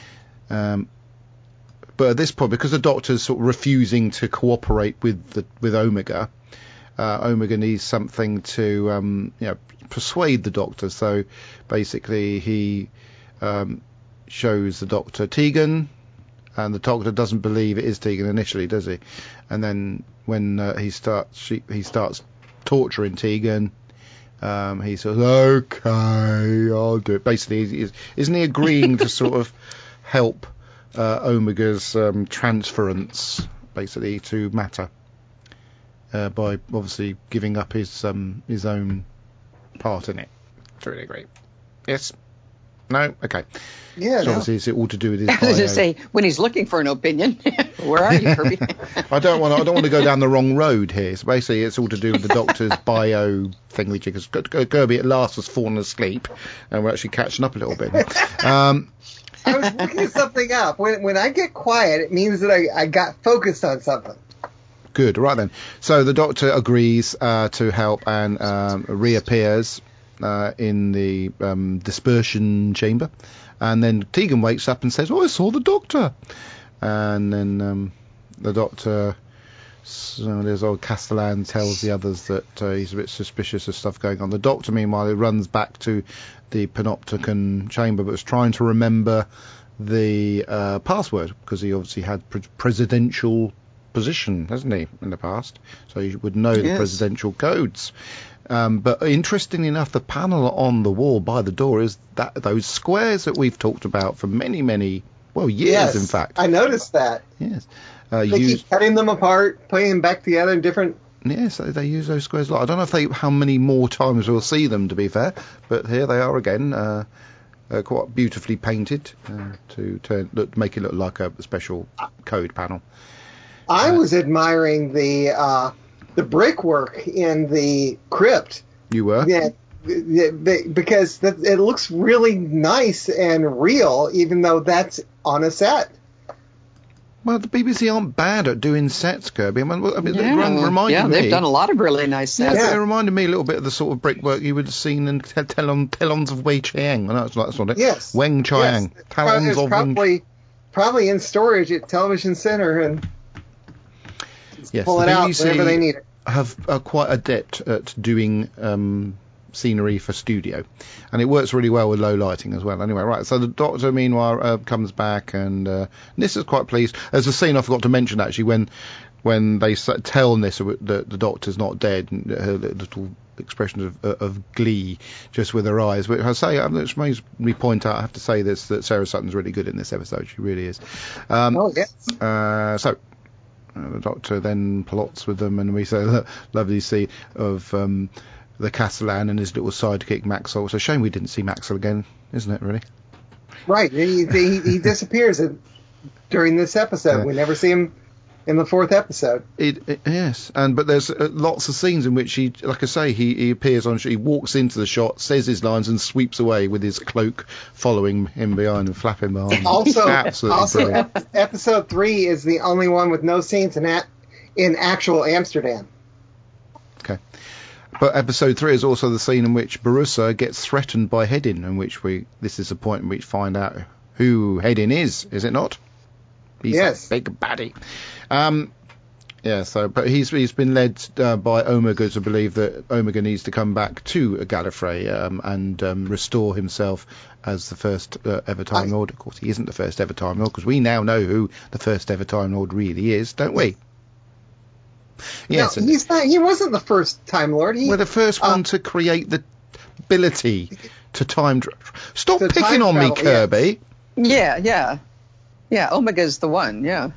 Um, but at this point, because the Doctor's sort of refusing to cooperate with the with Omega, uh, Omega needs something to um, you know persuade the Doctor. So basically, he um, shows the Doctor Tegan, and the Doctor doesn't believe it is Tegan initially, does he? And then when uh, he starts she, he starts torturing Tegan, um, he says, "Okay, I'll do it." Basically, he's, isn't he agreeing to sort of help uh, Omega's um, transference, basically, to matter uh, by obviously giving up his um, his own part in it? It's really great. Yes. No? Okay. Yeah, So no. obviously it's all to do with his I was going bio. to say, when he's looking for an opinion, where are you, Kirby? I don't want to. I don't want to go down the wrong road here. So basically, it's all to do with the Doctor's bio thingy. Because Kirby at last has fallen asleep, and we're actually catching up a little bit. Um, I was looking something up. When when I get quiet, it means that I, I got focused on something. good. Right then. So the Doctor agrees uh, to help and um, reappears uh, in the um, dispersion chamber, and then Tegan wakes up and says, "Oh, I saw the Doctor," and then um, the Doctor. So there's old Castellan tells the others that uh, he's a bit suspicious of stuff going on. The Doctor, meanwhile, runs back to the Panopticon chamber, but was trying to remember the uh, password, because he obviously had pre- presidential position, hasn't he, in the past? So he would know yes. the presidential codes. Um, but interestingly enough, the panel on the wall by the door is that those squares that we've talked about for many, many, well, years, yes, in fact. I noticed that. Yes. Uh, they used, keep cutting them apart, putting them back together in different... Yes, they, they use those squares a lot. I don't know if they, how many more times we'll see them, to be fair, but here they are again, uh, uh, quite beautifully painted uh, to turn, look, make it look like a special code panel. I uh, was admiring the uh, the brickwork in the crypt. You were? Yeah, because it looks really nice and real, even though that's on a set. Well, the B B C aren't bad at doing sets, Kirby. I mean, I mean yeah, it reminded yeah, they've me, done a lot of really nice sets. Yeah, Yeah. it reminded me a little bit of the sort of brickwork you would have seen in Tel- Telon, Telons of Wei Chiang. No, that's not, that's not it. Yes. Weng Chiang. Yes. Talons It's of probably, probably in storage at Television Center and yes, pull the it out B B C whenever they need it. have are quite adept at doing um, scenery for studio, and it works really well with low lighting as well. Anyway, right, so the Doctor meanwhile uh, comes back, and uh, Nissa's quite pleased. There's a scene I forgot to mention actually when when they s- tell Nissa that the Doctor's not dead, and her little expressions of, of glee just with her eyes. But I say, um, which makes me point out, I have to say this, that Sarah Sutton's really good in this episode. She really is. Um, Oh yes. uh, so. Uh, the Doctor then plots with them, and we say lo- lovely scene of um, the Castellan and his little sidekick Maxwell. It's a shame we didn't see Maxwell again, isn't it? Really? Right. He he, he disappears in, during this episode. Yeah. We never see him in the fourth episode. It, it, yes, and but there's uh, lots of scenes in which he, like I say, he, he appears on. He walks into the shot, says his lines, and sweeps away with his cloak following him behind and flapping behind. Also, Absolutely also brilliant. ep- episode three is the only one with no scenes in at, in actual Amsterdam. Okay. But episode three is also the scene in which Barussa gets threatened by Hedin, in which we this is the point in which we find out who Hedin is, is it not? He's Yes. a big baddie. Um, yeah, so, but he's he's been led uh, by Omega to believe that Omega needs to come back to Gallifrey um, and um, restore himself as the first uh, ever Time I- Lord. Of course, he isn't the first ever Time Lord, because we now know who the first ever Time Lord really is, don't we? Yes, no, and he's not. He wasn't the first Time Lord. He, we're the first uh, one to create the ability to time tra- Stop To picking time on me, travel, Kirby. Yeah, yeah. Yeah, Omega's the one, yeah.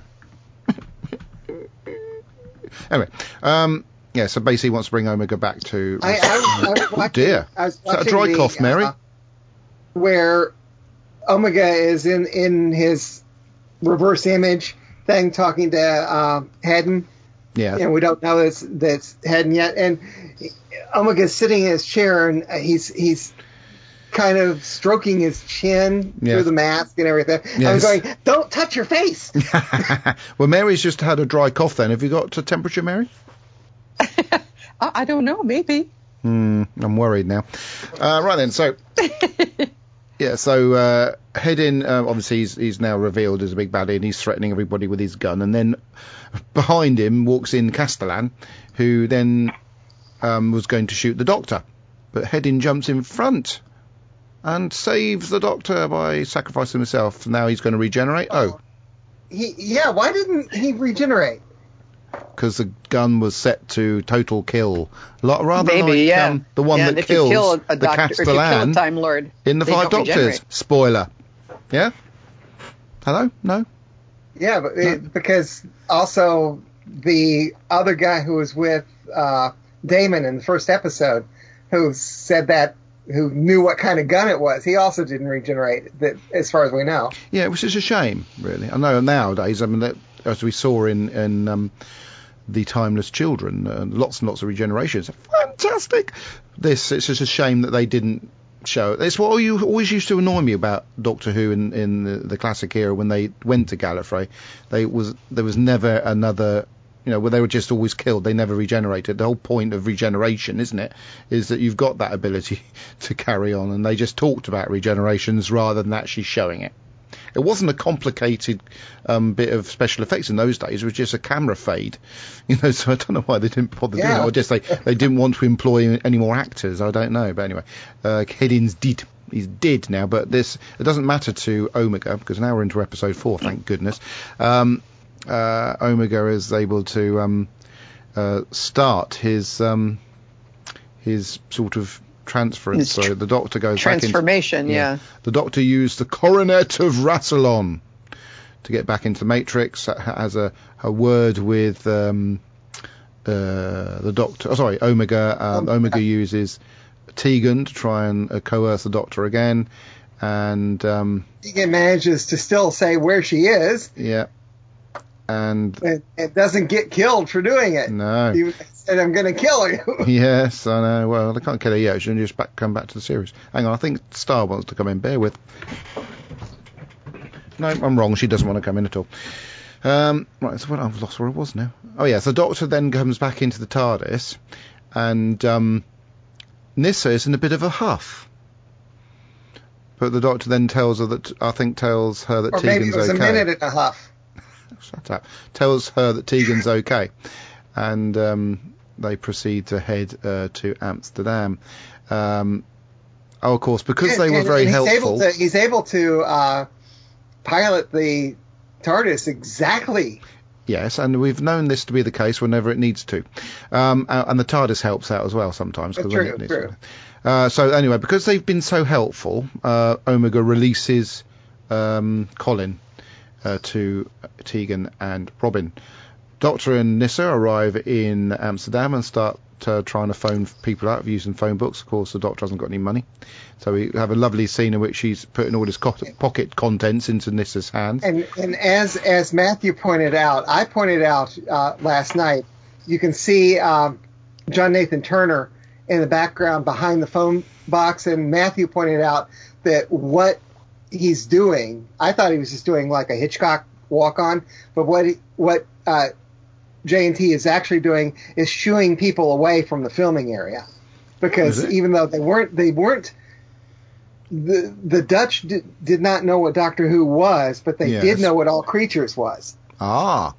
Anyway, um, yeah, so basically he wants to bring Omega back to... I, I, I was oh watching, dear. I was Is that a watching dry the, cough, Mary? uh, where Omega is in, in his reverse image thing talking to uh, Hedden. Yeah. And we don't know that's that's Hedden yet. And Omega's sitting in his chair, and he's he's kind of stroking his chin Yeah. through the mask and everything. Yes. I'm going, don't touch your face. Well, Mary's just had a dry cough then. Have you got a temperature, Mary? I, I don't know, maybe. Hmm, I'm worried now. Uh, right then, so... Yeah, so uh, Hedin, uh, obviously he's, he's now revealed as a big baddie, and he's threatening everybody with his gun, and then behind him walks in Castellan, who then um, was going to shoot the Doctor. But Hedin jumps in front and saves the Doctor by sacrificing himself. Now he's going to regenerate. Oh, He, yeah, why didn't he regenerate? because the gun was set to total kill. A lot, rather Maybe, like yeah. um, the one yeah, that and if kills you kill a, a the doctor, or if you kill Castellan a Time Lord, in the they Five don't Doctors. regenerate. Spoiler. Yeah? Hello? No? Yeah, but it, because also the other guy who was with uh, Damon in the first episode, who said that, who knew what kind of gun it was, he also didn't regenerate, that, as far as we know. Yeah, which is a shame, really. I know nowadays, I mean, that, as we saw in, in um, The Timeless Children, uh, lots and lots of regenerations. Fantastic! This, it's just a shame that they didn't show it. It's what you always used to annoy me about Doctor Who in, in the, the classic era when they went to Gallifrey. They was There was never another you know, where they were just always killed. They never regenerated. The whole point of regeneration, isn't it, is that you've got that ability to carry on, and they just talked about regenerations rather than actually showing it. It wasn't a complicated um, bit of special effects in those days. It was just a camera fade, you know. So I don't know why they didn't bother Yeah. doing it, or just they, they didn't want to employ any more actors. I don't know, but anyway, uh, Hiddins did. He's dead now, but this it doesn't matter to Omega, because now we're into episode four, thank goodness. Um, uh, Omega is able to um, uh, start his um, his sort of transference. His So the Doctor goes transformation, back into, yeah. The Doctor used the Coronet of Rassilon to get back into the Matrix. Has a, a word with um, uh, the Doctor. Oh, sorry, Omega. Um, Omega uses Tegan to try and uh, coerce the Doctor again, and um, Tegan manages to still say where she is. Yeah. And it, it doesn't get killed for doing it. No. He said, I'm going to kill you. Yes, I know. Well, they can't kill her yet. She'll just back, come back to the series. Hang on, I think Star wants to come in. Bear with. No, I'm wrong. She doesn't want to come in at all. Um, right, so what, I've lost where it was now. Oh, yeah, so the Doctor then comes back into the TARDIS, and um, Nyssa is in a bit of a huff. But the Doctor then tells her that, I think tells her that or Tegan's okay. Maybe it was okay. a minute and a huff. Shut up. Tells her that Tegan's okay. And um, they proceed to head uh, to Amsterdam. Um, oh, of course, because and, they were and, very and he's helpful. Able to, he's able to uh, pilot the TARDIS exactly. Yes, and we've known this to be the case whenever it needs to. Um, and the TARDIS helps out as well sometimes. True, when it needs true. to. Uh, so anyway, because they've been so helpful, uh, Omega releases um, Colin uh, to Tegan and Robin. Doctor and Nyssa arrive in Amsterdam and start uh, trying to phone people out using phone books. Of course, the Doctor hasn't got any money. So we have a lovely scene in which she's putting all his co- pocket contents into Nyssa's hands. And, and as as Matthew pointed out, I pointed out uh, last night, you can see um, John Nathan Turner in the background behind the phone box, and Matthew pointed out that what he's doing, I thought he was just doing like a Hitchcock walk-on, but what he, what uh, J and T is actually doing is shooing people away from the filming area, because even though they weren't they weren't the the Dutch did, did not know what Doctor Who was, but they Yes. did know what All Creatures was. Ah.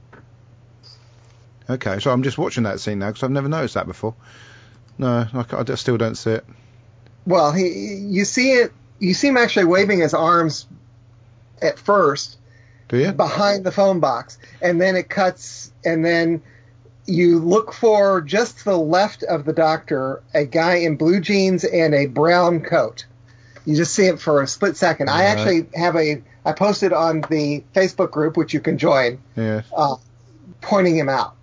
Okay, so I'm just watching that scene now because I've never noticed that before. No, I, I just still don't see it. Well, he you see it you see him actually waving his arms at first. Do you? Behind the phone box, and then it cuts, and then you look for just to the left of the Doctor, a guy in blue jeans and a brown coat. You just see it for a split second. I Right. actually have a, I posted on the Facebook group, which you can join, Yes. uh, pointing him out.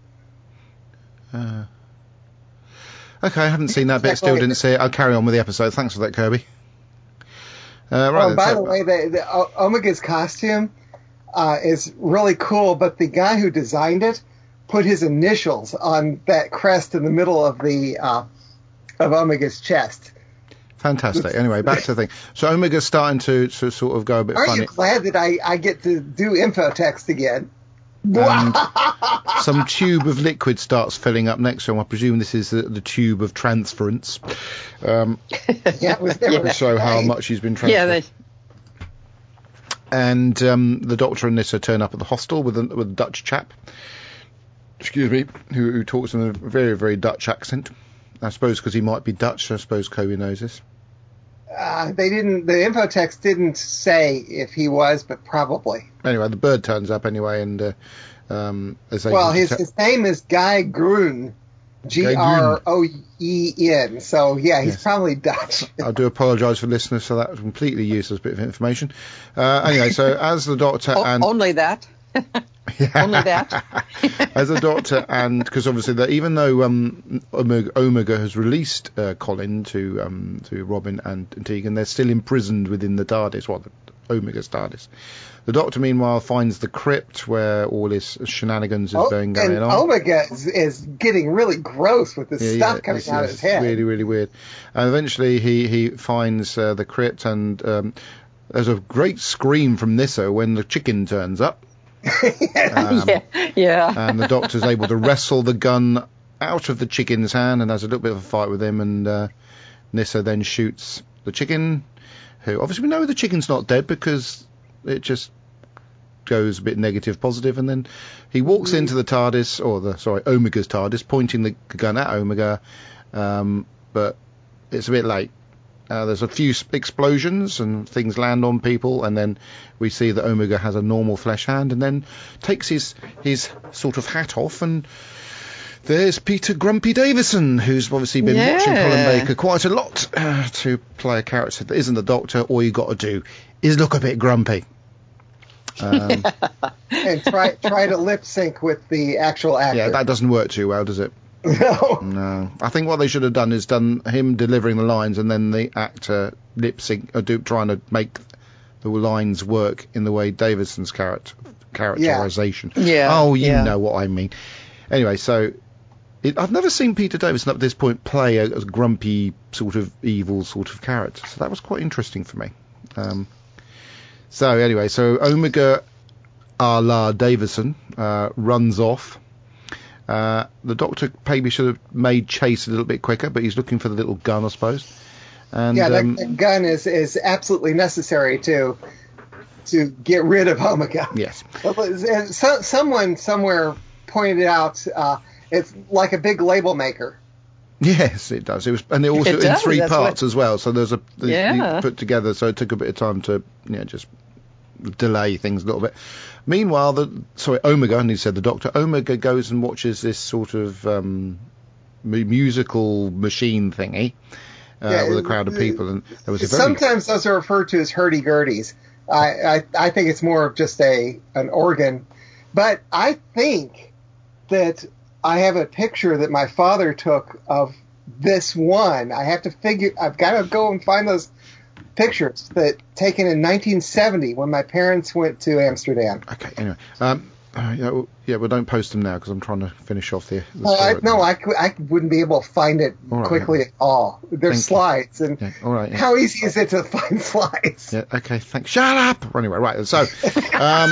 Uh, okay, I haven't seen that bit, still didn't see it. I'll carry on with the episode. Thanks for that, Kirby. Uh, right Oh, then, by so- the way, the, the O- Omega's costume uh, is really cool, but the guy who designed it put his initials on that crest in the middle of the uh, of Omega's chest. Fantastic. Anyway, back to the thing. So Omega's starting to, to sort of go a bit Aren't funny. you glad that I, I get to do info text again? And some tube of liquid starts filling up next to him. I presume this is the, the tube of transference. Um, Yeah, it was never to show how right. much he's been transferred. Yeah, they, And um, the Doctor and Nyssa turn up at the hostel with a, with a Dutch chap, excuse me, who, who talks in a very, very Dutch accent. I suppose because he might be Dutch. I suppose Kobe knows this. Uh, they didn't. The info text didn't say if he was, but probably. Anyway, the bird turns up anyway, and uh, um, as they Well, his his name is Guy Groen, G R O E N. So yeah, he's Yes. probably Dutch. I do apologise for listeners, so that was a completely useless bit of information. Uh, anyway, so as the Doctor o- and only that. Only that. as the Doctor and because obviously that even though um, Omega, Omega has released uh, Colin to um, to Robin and, and Tegan, they're still imprisoned within the TARDIS, well, the Omega's TARDIS. The Doctor, meanwhile, finds the crypt where all his shenanigans is Oh, going going and on. Omega is, is getting really gross with this Yeah, stuff yeah, coming it's, out of it's his head. really, really weird. And eventually he, he finds uh, the crypt, and um, there's a great scream from Nyssa when the chicken turns up. Um, yeah, yeah. and the Doctor's able to wrestle the gun out of the chicken's hand and has a little bit of a fight with him, and uh, Nyssa then shoots the chicken, who obviously we know the chicken's not dead because it just goes a bit negative positive, and then he walks into the TARDIS, or the sorry Omega's TARDIS, pointing the gun at Omega, um, but it's a bit late. Uh, there's a few explosions and things land on people, and then we see that Omega has a normal flesh hand, and then takes his his sort of hat off, and there's Peter Grumpy Davison, who's obviously been Yeah. watching Colin Baker quite a lot uh, to play a character that isn't the Doctor. All you got to do is look a bit grumpy. Um, And try try to lip sync with the actual actor. yeah, that doesn't work too well, does it? No. No. I think what they should have done is done him delivering the lines and then the actor lip sync, or do, trying to make the lines work in the way Davison's character characterization. Yeah. Oh, you yeah. know what I mean. Anyway, so it, I've never seen Peter Davison up to this point play a, a grumpy sort of evil sort of character, so that was quite interesting for me. Um, so anyway, so Omega a la Davison uh, runs off. Uh, the Doctor maybe should have made chase a little bit quicker, but he's looking for the little gun, I suppose. And Yeah, that, um, that gun is, is absolutely necessary to to get rid of Omega. yes, And so, someone somewhere pointed out uh, it's like a big label maker. yes, it does. It was, and it also It in does, three that's parts what- as well. So there's a there's, Yeah. you put together. So it took a bit of time to you know just delay things a little bit. Meanwhile, the sorry Omega, and he said the Doctor Omega goes and watches this sort of um, mu- musical machine thingy uh, Yeah, with a crowd of people, and there was a very Sometimes those are referred to as hurdy-gurdies. I, I I think it's more of just a an organ. But I think that I have a picture that my father took of this one. I have to figure. I've got to go and find those pictures that taken in nineteen seventy when my parents went to Amsterdam. Okay, anyway. Um, uh, yeah, well, yeah, well, don't post them now because I'm trying to finish off the. the Uh, I, story. no, I, cou- I wouldn't be able to find it All right, quickly yeah. at all. There's Thank you. slides, and Yeah, all right. Yeah. how easy is it to find slides? Yeah, okay, thanks. Shut up! Anyway, right, so, um,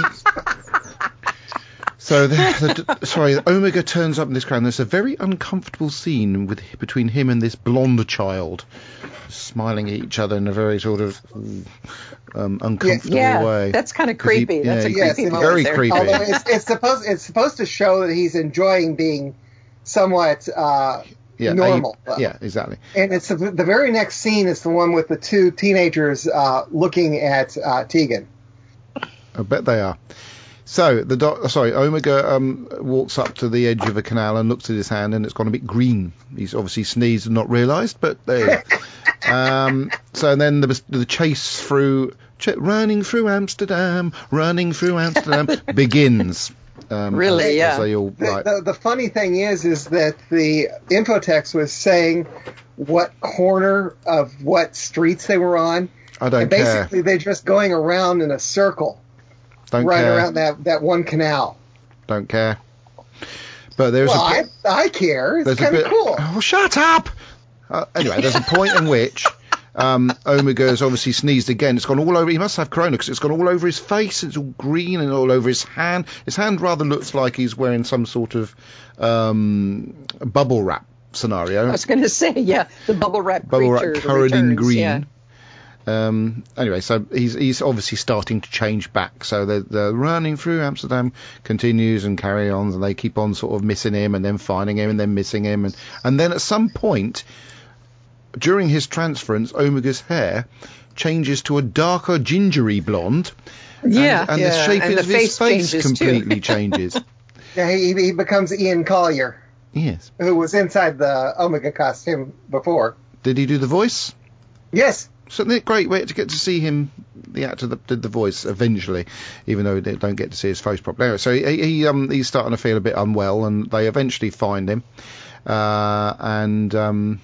so, the, the, sorry, Omega turns up in this crowd, and there's a very uncomfortable scene with between him and this blonde child, smiling at each other in a very sort of um, uncomfortable Yeah, way. that's kind of 'Cause he- creepy. That's a he- Yes, creepy it's moment very there. creepy. Although it's, it's supposed it's supposed to show that he's enjoying being somewhat uh, yeah, normal. a- yeah, exactly. And it's the, the very next scene is the one with the two teenagers uh, looking at uh, Tegan. I bet they are. So the doc, sorry, Omega um, walks up to the edge of a canal and looks at his hand, and it's gone a bit green. He's obviously sneezed and not realised, but there. um, so then the, the chase through, ch- running through Amsterdam, running through Amsterdam begins. Um, Really, as, yeah. As they all, The, right. the, the funny thing is, is that the infotext was saying what corner of what streets they were on. I don't and care. basically, they're just going around in a circle, Don't running care. around that, that one canal. Don't care. But there's Well, a. I, I care. It's There's a kind of bit. cool. Oh, shut up! Uh, anyway, there's a point in which um, Omega has obviously sneezed again. It's gone all over. He must have corona because it's gone all over his face. It's all green and all over his hand. His hand rather looks like he's wearing some sort of um, bubble wrap scenario. I was going to say, yeah, the bubble wrap Bubble wrap creature covered in returns, green. yeah. Um, anyway, so he's he's obviously starting to change back. So the the running through Amsterdam continues and carry on, and they keep on sort of missing him and then finding him and then missing him, and and then at some point during his transference, Omega's hair changes to a darker gingery blonde. Yeah, and, and yeah, the shape and of the his face face changes, too. completely changes. Yeah, he, he becomes Ian Collier, Yes. who was inside the Omega costume before. Did he do the voice? Yes. Certainly a great way to get to see him, the actor that did the voice, eventually, even though they don't get to see his face properly. Anyway, so he, he um, he's starting to feel a bit unwell, and they eventually find him. Uh, and um,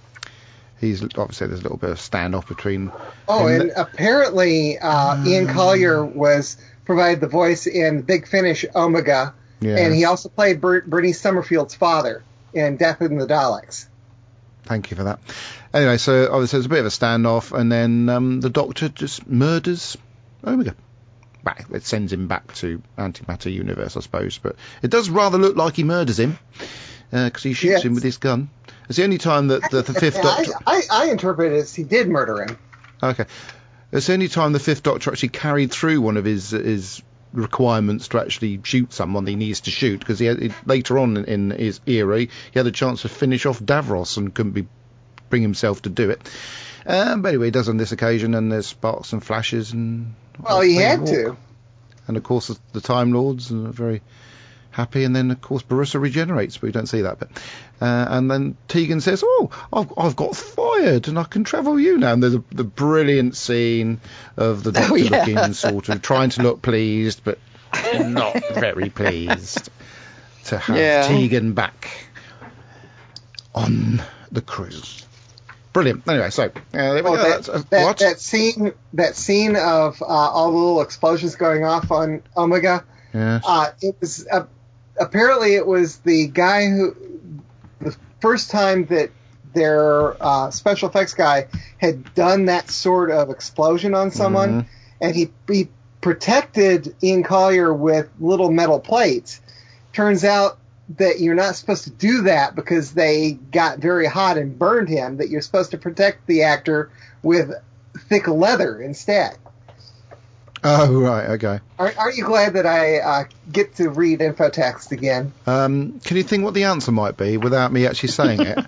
he's obviously there's a little bit of standoff between. Oh, him and apparently uh, Ian Collier was provided the voice in Big Finish Omega, Yes. and he also played Ber- Bernice Summerfield's father in Death in the Daleks. Thank you for that. Anyway, so obviously there's a bit of a standoff, and then um, the Doctor just murders Omega. back. It sends him back to Antimatter Universe, I suppose. But it does rather look like he murders him because uh, he shoots yes. him with his gun. It's the only time that the, the Fifth Doctor. I, I, I interpret it as he did murder him. Okay, it's the only time the Fifth Doctor actually carried through one of his his requirements to actually shoot someone he needs to shoot, because he, had, he later on in, in his era he had a chance to finish off Davros and couldn't be bring himself to do it. Um, but anyway, he does on this occasion, and there's sparks and flashes, and well, he had walk. to. And of course, the, the Time Lords are very happy, and then of course Barissa regenerates, but we don't see that bit. Uh, and then Tegan says, "Oh, I've, I've got fired, and I can travel you now." And there's a, the brilliant scene of the Doctor oh, yeah. looking sort of trying to look pleased, but not very pleased to have yeah. Tegan back on the cruise. Brilliant. Anyway, so uh, there we well, go. That, That's, uh, that, what? that scene, that scene of uh, all the little explosions going off on Omega. Yes. Uh, it was uh, apparently it was the guy who the first time that their uh, special effects guy had done that sort of explosion on someone, mm-hmm. and he he protected Ian Collier with little metal plates. Turns out that you're not supposed to do that because they got very hot and burned him, that you're supposed to protect the actor with thick leather instead. Oh, right, okay. Aren't, aren't you glad that I uh, get to read infotext again? Um, can you think what the answer might be without me actually saying it?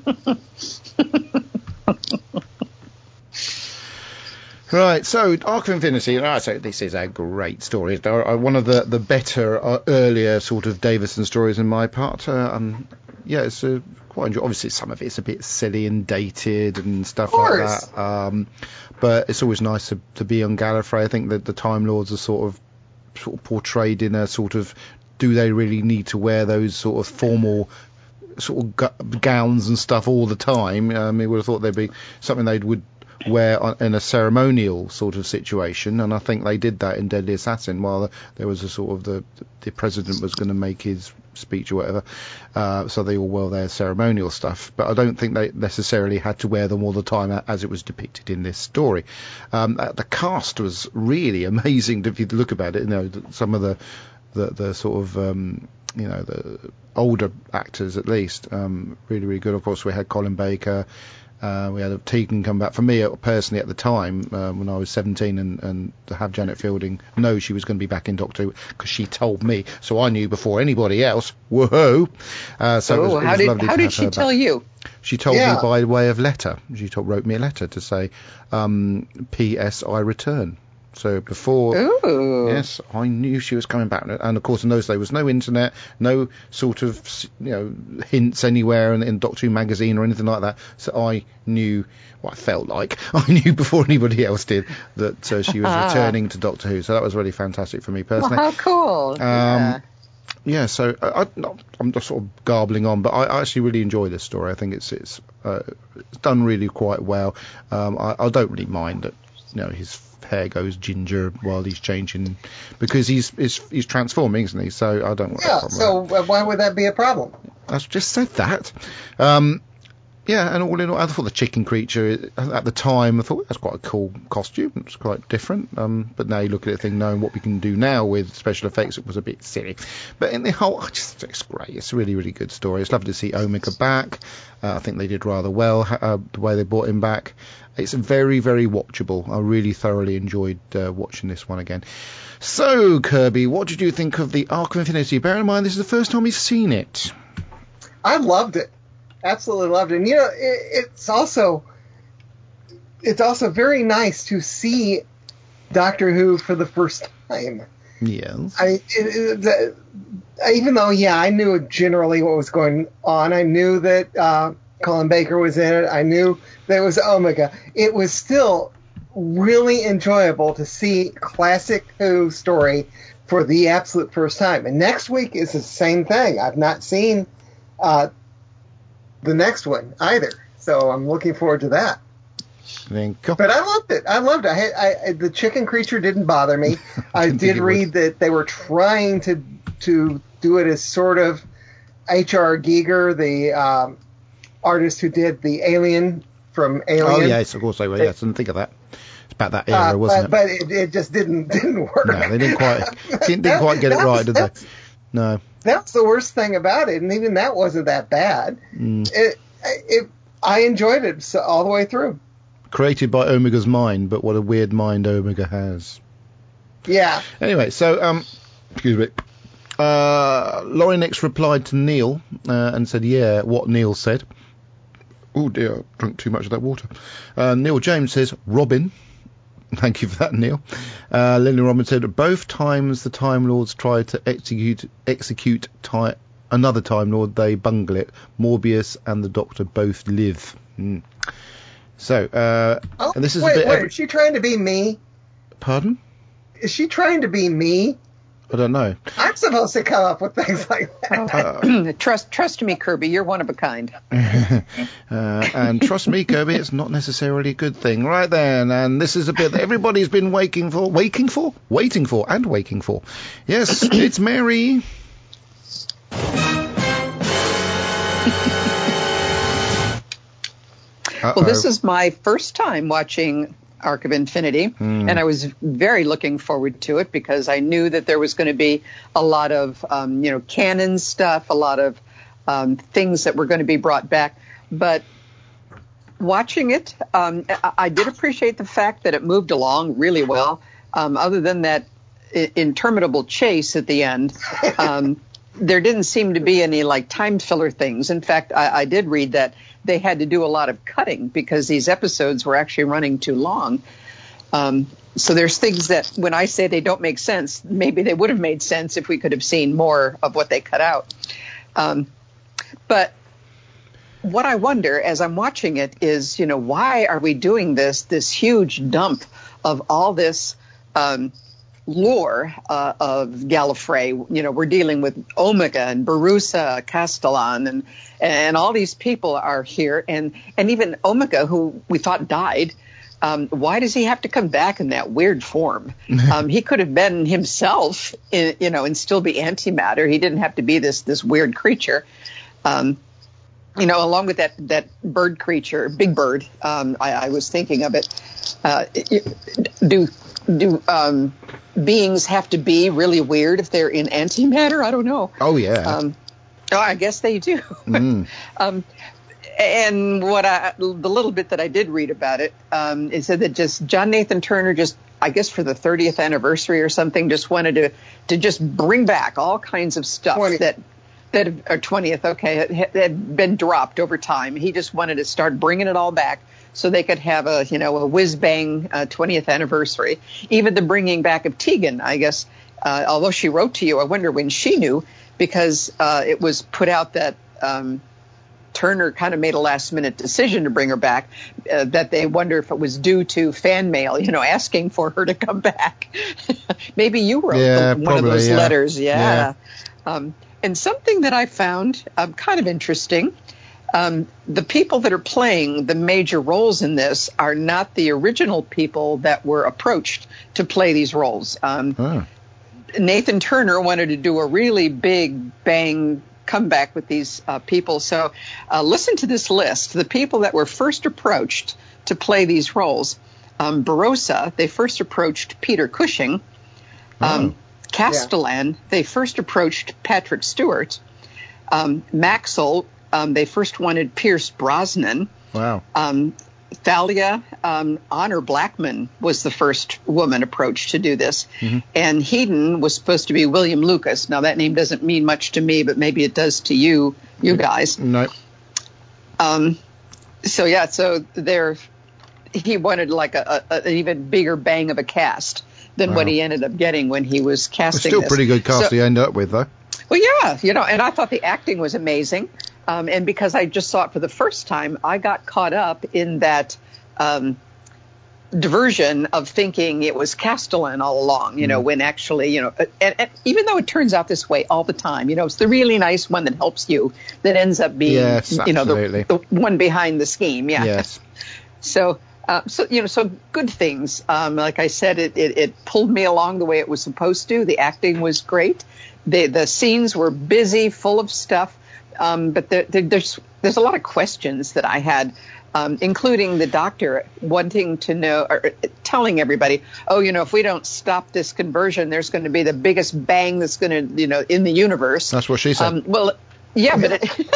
Right, so Arc of Infinity. Right, so this is a great story. It's one of the the better, uh, earlier sort of Davison stories in my part. Uh, um, yeah, it's uh, quite enjoy. Obviously, some of it's a bit silly and dated and stuff like that. Um, but it's always nice to, to be on Gallifrey. I think that the Time Lords are sort of sort of portrayed in a sort of, do they really need to wear those sort of formal sort of gu- gowns and stuff all the time? Um, I would have thought they'd be something they would wear on, in a ceremonial sort of situation, and I think they did that in Deadly Assassin while there was a sort of the the president was going to make his speech or whatever, uh, so they all wore their ceremonial stuff, but I don't think they necessarily had to wear them all the time as it was depicted in this story. Um, uh, the cast was really amazing if you look about it. You know, some of the the, the sort of um, you know, the older actors at least, um, really really good. Of course, we had Colin Baker. Uh, we had Tegan come back. For me, personally, at the time, um, when I was seventeen, and, and to have Janet Fielding know she was going to be back in Doctor Who, because she told me, so I knew before anybody else. Whoa! Uh, so oh, it was, it how was did, lovely how to did have she her tell back. you? She told yeah. me by way of letter. She told, wrote me a letter to say, um, P S I return. So before, Ooh. yes, I knew she was coming back. And of course, in those days, there was no internet, no sort of, you know, hints anywhere in, in Doctor Who magazine or anything like that. So I knew, what I felt like, I knew before anybody else did, that uh, she was returning to Doctor Who. So that was really fantastic for me personally. Well, how cool. Um, yeah. Yeah, so I, I, I'm just sort of garbling on, but I, I actually really enjoy this story. I think it's it's, uh, it's done really quite well. Um, I, I don't really mind that, you know, his hair goes ginger while he's changing, because he's he's, he's transforming, isn't he? So I don't want yeah, that. so why would that be a problem? I just said that. Um, yeah, and all in all, I thought the chicken creature at the time, I thought that's quite a cool costume. It's quite different. Um, but now you look at it, think, knowing what we can do now with special effects, it was a bit silly. But in the whole, I just it's great. It's a really, really good story. It's lovely to see Omega back. Uh, I think they did rather well uh, the way they brought him back. It's very, very watchable. I really thoroughly enjoyed uh, watching this one again. So, Kirby, what did you think of the Arc of Infinity? Bear in mind, this is the first time you've seen it. I loved it. Absolutely loved it. And, you know, it, it's also it's also very nice to see Doctor Who for the first time. Yes. I, it, it, the, even though, yeah, I knew generally what was going on. I knew that uh, Colin Baker was in it. I knew that it was Omega. It was still really enjoyable to see classic Who story for the absolute first time. And next week is the same thing. I've not seen uh, the next one either, so I'm looking forward to that. But I loved it. I loved it. I had, I, the chicken creature didn't bother me. I did read that they were trying to to do it as sort of H R. Giger, the um, artist who did the Alien from Alien. Oh yes, of course they were. Yes, I didn't think of that. It's about that era, uh, wasn't but, it? But it, it just didn't didn't work. No, they didn't quite didn't, didn't quite get it right, did they? No. That's the worst thing about it, and even that wasn't that bad. Mm. It, it, I enjoyed it so, all the way through. Created by Omega's mind, but what a weird mind Omega has. Yeah. Anyway, so um, excuse me. Uh, Laurie Nix replied to Neil uh, and said, "Yeah, what Neil said." Oh dear, I drank too much of that water. Uh, Neil James says, "Robin." Thank you for that, Neil. Uh, Lily Robin said, "Both times the Time Lords tried to execute execute ti- another Time Lord, they bungle it. Morbius and the Doctor both live." Mm. So, uh, oh, and this is wait, a bit. wait, Every- is she trying to be me? Pardon? Is she trying to be me? I don't know. I'm supposed to come up with things like that. Uh, trust, trust me, Kirby. You're one of a kind. uh, and trust me, Kirby, it's not necessarily a good thing. Right then, and this is a bit that everybody's been waking for, waking for, waiting for, and waking for. Yes, it's Mary. Well, this is my first time watching Arc of Infinity, mm. and I was very looking forward to it because I knew that there was going to be a lot of, um, you know, canon stuff, a lot of um, things that were going to be brought back. But watching it, um, I, I did appreciate the fact that it moved along really well. Um, other than that I- interminable chase at the end, um, there didn't seem to be any like time filler things. In fact, I, I did read that they had to do a lot of cutting because these episodes were actually running too long. Um, so there's things that when I say they don't make sense, maybe they would have made sense if we could have seen more of what they cut out. Um, but what I wonder as I'm watching it is, you know, why are we doing this, this huge dump of all this um, lore uh, of Gallifrey? You know, we're dealing with Omega and Barusa, Castellan, and and all these people are here, and and even Omega, who we thought died. Um, why does he have to come back in that weird form? Um, he could have been himself, in, you know, and still be antimatter. He didn't have to be this this weird creature. Um, you know, along with that that bird creature, Big Bird. Um, I, I was thinking of it. Uh, do do um, beings have to be really weird if they're in antimatter? I don't know. Oh yeah. Um, oh, I guess they do. Mm. um, and what I, the little bit that I did read about it, um, it said that just John Nathan Turner just, I guess for the thirtieth anniversary or something, just wanted to to just bring back all kinds of stuff twentieth. that. That or twentieth, okay, had, had been dropped over time. He just wanted to start bringing it all back so they could have a, you know, a whiz bang uh, twentieth anniversary. Even the bringing back of Tegan, I guess, uh, although she wrote to you, I wonder when she knew, because uh, it was put out that um, Turner kind of made a last minute decision to bring her back, uh, that they wonder if it was due to fan mail, you know, asking for her to come back. Maybe you wrote yeah, the, one probably, of those yeah. letters. Yeah. yeah. Um, and something that I found um, kind of interesting, um, the people that are playing the major roles in this are not the original people that were approached to play these roles. Um, Oh. Nathan Turner wanted to do a really big bang comeback with these uh, people. So uh, listen to this list. The people that were first approached to play these roles. Um, Barossa, they first approached Peter Cushing. Um, Oh. Castellan, yeah. They first approached Patrick Stewart. Um, Maxwell, um, they first wanted Pierce Brosnan. Wow. Um, Thalia um, Honor Blackman was the first woman approached to do this. Mm-hmm. And Hedon was supposed to be William Lucas. Now, that name doesn't mean much to me, but maybe it does to you, you guys. No. Um, so, yeah, so there, he wanted like a, a, an even bigger bang of a cast than wow. what he ended up getting when he was casting Still this. pretty good cast so, he ended up with, though. Well, yeah, you know, and I thought the acting was amazing. Um, and because I just saw it for the first time, I got caught up in that um, diversion of thinking it was Castellan all along, you know, mm. when actually, you know, and, and even though it turns out this way all the time, you know, it's the really nice one that helps you that ends up being, yes, you know, the, the one behind the scheme. Yeah. Yes. So, uh, so, you know, so good things. Um, like I said, it, it, it pulled me along the way it was supposed to. The acting was great. The, the scenes were busy, full of stuff. Um, but there, there, there's there's a lot of questions that I had um, including the doctor wanting to know, or telling everybody, oh, you know, if we don't stop this conversion, there's going to be the biggest bang that's going to, you know, in the universe. That's what she said. Um, well, yeah, but it,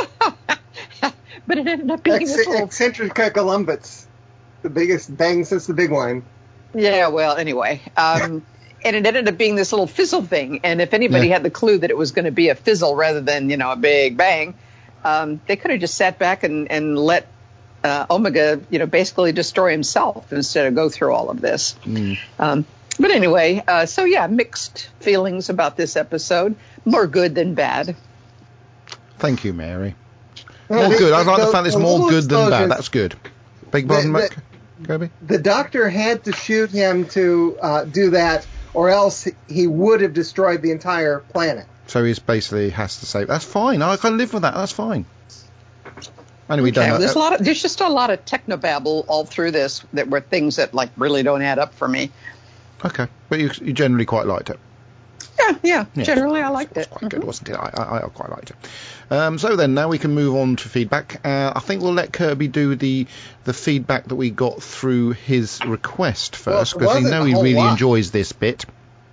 but it ended up being Ex- this little... Eccentrica Columbus. The biggest bang since the big one. Yeah, well, anyway. Um, and it ended up being this little fizzle thing. And if anybody Yeah. had the clue that it was going to be a fizzle rather than, you know, a big bang, um, they could have just sat back and, and let uh, Omega, you know, basically destroy himself instead of go through all of this. Mm. Um, but anyway, uh, so yeah, mixed feelings about this episode. More good than bad. Thank you, Mary. No, More the- good. I like the, the- fact it's the more little good than bad. explosions- That's good. Beg pardon, The- Mac? the- Kirby? The doctor had to shoot him to uh, do that, or else he would have destroyed the entire planet. So he's basically has to say, that's fine. I can live with that. That's fine. Anyway, Okay, done there's that. a lot of, there's just a lot of technobabble all through this that were things that like really don't add up for me. Okay, but you, you generally quite liked it. Yeah, yeah. Yeah. Generally, I liked It's it. quite good, wasn't it? I, I, I quite liked it. Um, so then, now we can move on to feedback. Uh, I think we'll let Kirby do the the feedback that we got through his request first, Well, because it we know wasn't he a whole really lot. enjoys this bit.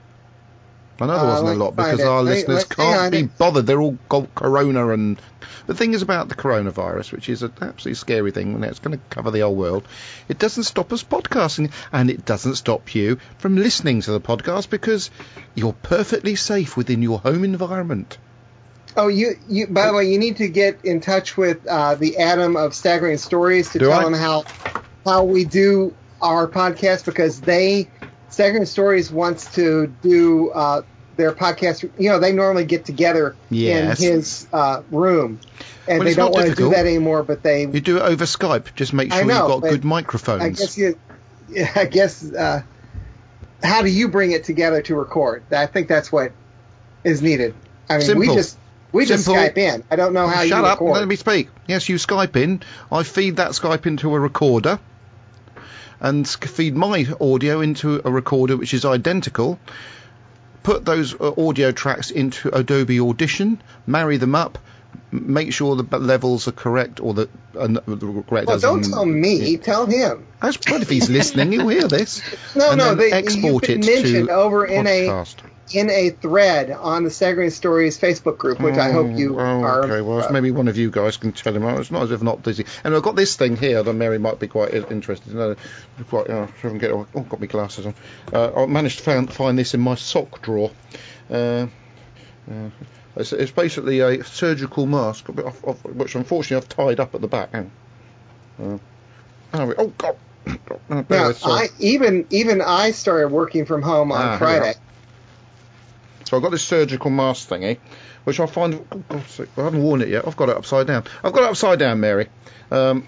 I know there Uh, wasn't let a me lot, find because it. our Let me- listeners let- hang can't on. be bothered. They're all got corona, and the thing is about the coronavirus, which is an absolutely scary thing, and it's going to cover the whole world. It doesn't stop us podcasting, and it doesn't stop you from listening to the podcast, because you're perfectly safe within your home environment. Oh, you, you. By the way, you need to get in touch with uh, the Adam of Staggering Stories to Do tell I? them how how we do our podcast, because they Staggering Stories wants to do uh, their podcast. You know, they normally get together Yes. in his uh, room, and Well, they it's don't not want to do difficult. that anymore. But they, You do it over Skype. Just make I sure know, you've got but good microphones. I guess you. I guess. Uh, how do you bring it together to record? I think that's what is needed. I mean, we Simple. just we just Simple. Skype in. I don't know how Shut you up, record. let me speak. Yes, you Skype in. I feed that Skype into a recorder, and sk- feed my audio into a recorder which is identical. Put those uh, audio tracks into Adobe Audition, marry them up, m- make sure the b- levels are correct, or the, uh, the correct. Well, as don't in- tell me. Tell him. That's what if he's listening, he'll hear this. No, and no. then They, export you've it been mentioned to over in a podcast. in a thread on the Staggering Stories Facebook group, which I hope you Oh, are. okay, well, uh, maybe one of you guys can tell him. Oh, it's not as if not dizzy. And I've got this thing here that Mary might be quite i- interested in. Uh, quite, uh, if I can get, oh, I've got my glasses on. Uh, I managed to find, find this in my sock drawer. Uh, uh, it's, it's basically a surgical mask, but I've, I've, which unfortunately I've tied up at the back. Hang on. Uh, oh, oh, God. Oh, bear now, with, sorry. I even even I started working from home on Ah, here we are. Friday. So I've got this surgical mask thingy, which I find, oh, God's sake, I haven't worn it yet. I've got it upside down. I've got it upside down, Mary. Um,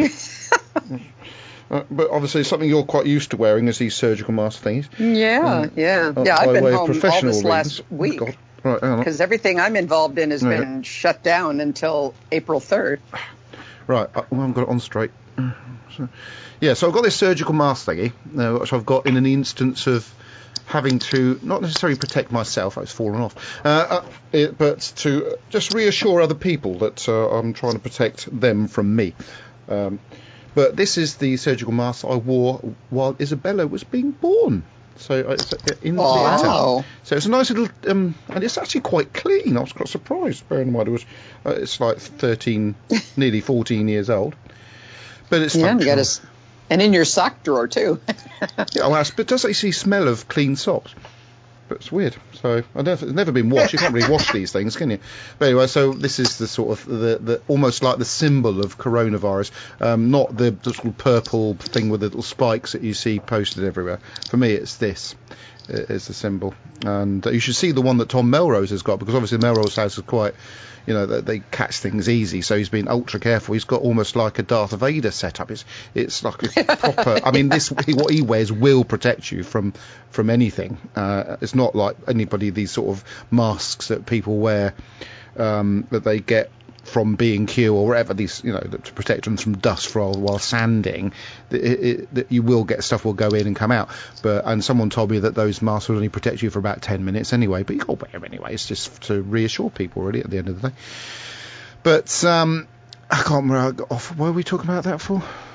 uh, but obviously it's something you're quite used to wearing, is these surgical mask things. Yeah, yeah, Uh, yeah. by I've been way of home all professional this last reasons. Oh, week God. Right, hang on. because everything I'm involved in has Yeah. been shut down until April third. Right, I, well, I've got it on straight. So, yeah, so I've got this surgical mask thingy, uh, which I've got in an instance of having to not necessarily protect myself, it's fallen off, uh, uh, it, but to just reassure other people that uh, I'm trying to protect them from me. Um, but this is the surgical mask I wore while Isabella was being born. So uh, it's uh, in Oh, theatre. wow. So it's a nice little, um, and it's actually quite clean. I was quite surprised, bearing in mind it was, uh, it's like thirteen, nearly fourteen years old. But it's Yeah, and, you got functional. a s and in your sock drawer too. Yeah, well, it does actually smell of clean socks. But it's weird. So I don't, it's never been washed. You can't really wash these things, can you? But anyway, so this is the sort of the, the almost like the symbol of coronavirus, um, not the, the little purple thing with the little spikes that you see posted everywhere. For me, it's this. Is the symbol, and uh, you should see the one that Tom Melrose has got, because obviously Melrose House is quite, you know, they, they catch things easy, so he's been ultra careful. He's got almost like a Darth Vader setup. It's it's like a proper. I mean, this what he wears will protect you from from anything. Uh, it's not like anybody these sort of masks that people wear um, that they get from B and Q or wherever, these, you know, to protect them from dust for while sanding, that it, it, that you will get stuff will go in and come out. But and someone told me that those masks will only protect you for about ten minutes anyway. But you got to wear them anyway. It's just to reassure people, really, at the end of the day. But um, I can't remember. How I got off. What were we talking about that for?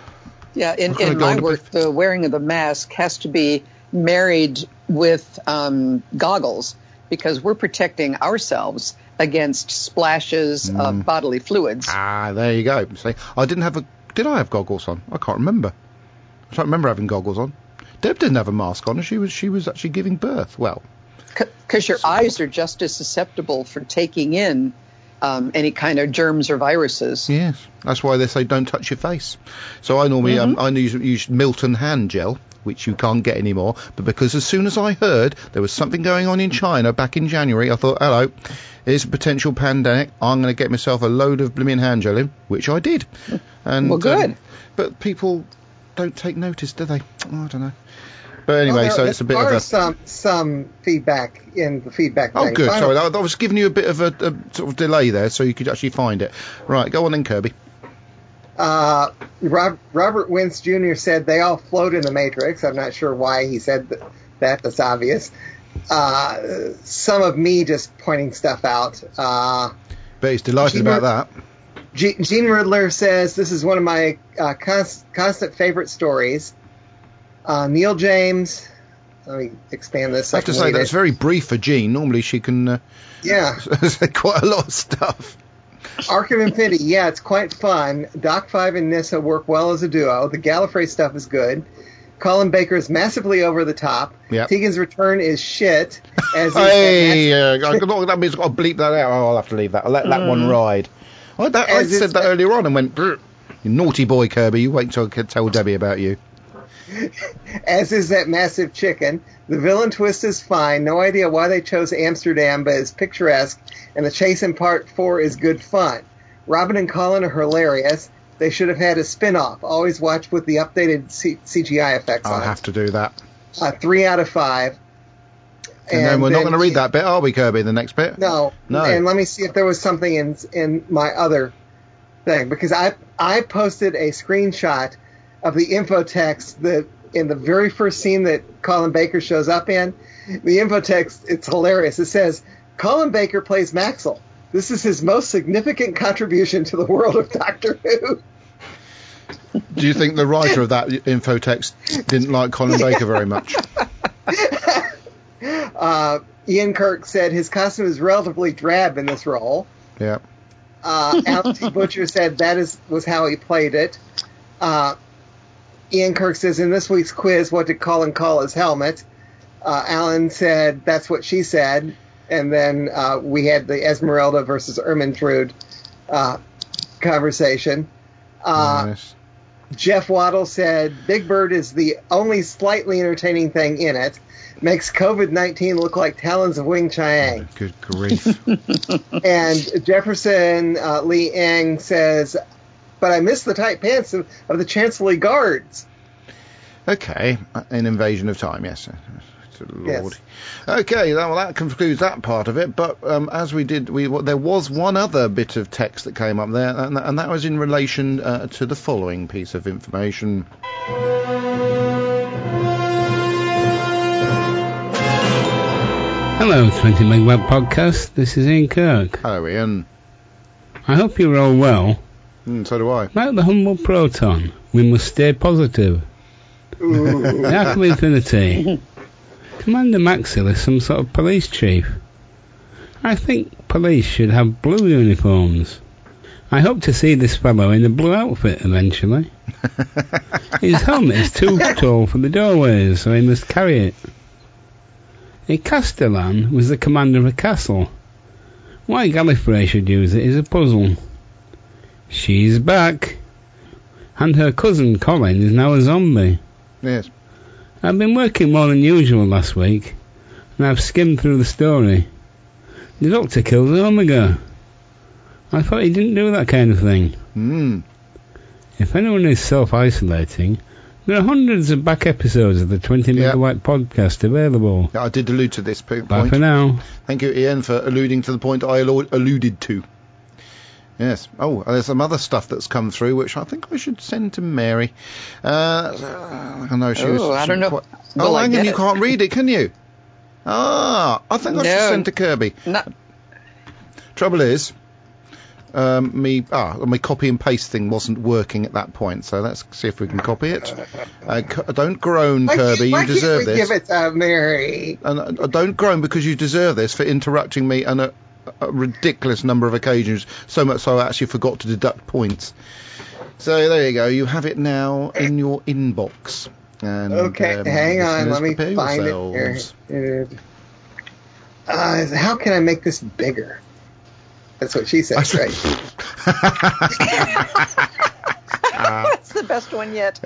Yeah, in, I've gotta in go my on a work, the wearing of the mask has to be married with um, goggles because we're protecting ourselves against splashes Mm. of bodily fluids. Ah, there you go. See, I didn't have a. Did I have goggles on? I can't remember. I don't remember having goggles on. Deb didn't have a mask on. She was. She was actually giving birth. Well, Because your eyes are just as susceptible for taking in um, any kind of germs or viruses. yes, that's why they say don't touch your face. So I normally Mm-hmm. um, I use, use Milton hand gel, which you can't get anymore. But because as soon as I heard there was something going on in China back in January, I thought, hello, here's a potential pandemic. I'm going to get myself a load of blooming hand gel in, which I did. And Well, good. Um, but people don't take notice, do they? Oh, I don't know. But anyway, Well, there, so it's a bit there of are a. some some feedback in the feedback Oh, thing. good. Final- Sorry, I, I was giving you a bit of a, a sort of delay there, so you could actually find it. Right, go on then, Kirby. Uh, Rob, Robert Wentz Junior said they all float in the Matrix. I'm not sure why he said that. that that's obvious. Uh, some of me just pointing stuff out. Uh, But he's delighted Gene about Rid- that. G- Gene Riddler says this is one of my uh, const- constant favorite stories. Uh, Neil James. Let me expand this. I have to say that's very brief for Jean. Normally she can uh, Yeah. say quite a lot of stuff. Arc of Infinity, yeah, it's quite fun. Doc five and Nyssa work well as a duo. The Gallifrey stuff is good. Colin Baker is massively over the top. Yep. Tegan's return is shit. As is Hey, uh, that means I've got to bleep that out. Oh, I'll have to leave that. I'll let that one ride. I, that, I As said is- that earlier on and went, "Brr, you naughty boy, Kirby. You wait until I can tell Debbie about you. As is that massive chicken. The villain twist is fine. No idea why they chose Amsterdam, but it's picturesque. And the chase in part four is good fun. Robin and Colin are hilarious. They should have had a spin-off. Always watch with the updated C- CGI effects I'll on. have to do that. Uh, three out of five. And, then we're not then going to read he- that bit, are we, Kirby, the next bit? No. No. And let me see if there was something in in my other thing, because I I posted a screenshot of the info text that in the very first scene that Colin Baker shows up in. The info text, it's hilarious. It says, Colin Baker plays Maxwell. This is his most significant contribution to the world of Doctor Who. Do you think the writer of that info text didn't like Colin Baker very much? Uh, Ian Kirk said his costume is relatively drab in this role. Yeah. Uh, Alan T. Butcher said that is was how he played it. Uh, Ian Kirk says, in this week's quiz, what did Colin call his helmet? Uh, Alan said, that's what she said. And then uh, we had the Esmeralda versus Ermintrude uh, conversation. Uh, Nice. Jeff Waddle said, Big Bird is the only slightly entertaining thing in it. Makes COVID nineteen look like Talons of Wing Chiang. Good grief. And Jefferson uh, Lee Eng says, but I miss the tight pants of, of the Chancellery Guards. Okay, an invasion of time, yes. Lord. Yes. Okay, well, that concludes that part of it. But um, as we did, we there was one other bit of text that came up there, and, and that was in relation uh, to the following piece of information. Hello, twenty Megawatt Podcast. This is Ian Kirk. Hello, Ian. I hope you're all well. Mm, so do I. Like the humble proton, we must stay positive. The Arc of Infinity. Commander Maxwell is some sort of police chief. I think police should have blue uniforms. I hope to see this fellow in a blue outfit eventually. His helmet is too tall for the doorways, so he must carry it. A Castellan was the commander of a castle. Why Gallifrey should use it is a puzzle. She's back. And her cousin Colin is now a zombie. Yes. I've been working more than usual last week, and I've skimmed through the story. The Doctor kills Omega. I thought he didn't do that kind of thing. Mm. If anyone is self-isolating, there are hundreds of back episodes of the twenty Yeah. Megawatt Podcast available. I did allude to this po- Bye point. for now. Thank you, Ian, for alluding to the point I allu- alluded to. Yes. Oh, there's some other stuff that's come through, which I think I should send to Mary. Uh, I know she was. Oh, I don't know. Quite, Will oh, I hang on, get you it? can't read it, can you? Ah, I think I should No. send to Kirby. No, Trouble is, Um, me, ah, my copy and paste thing wasn't working at that point, so let's see if we can copy it. Uh, c- don't groan, Why Kirby. can't- why You deserve can't we this. Give it to Mary. And uh, don't groan because you deserve this for interrupting me on a, a ridiculous number of occasions. So much so I actually forgot to deduct points. So there you go. You have it now in your inbox. And, Okay, um, hang on. listeners, Let me prepare find yourselves. it here. Uh, how can I make this bigger? That's what she said, right? That's the best one yet.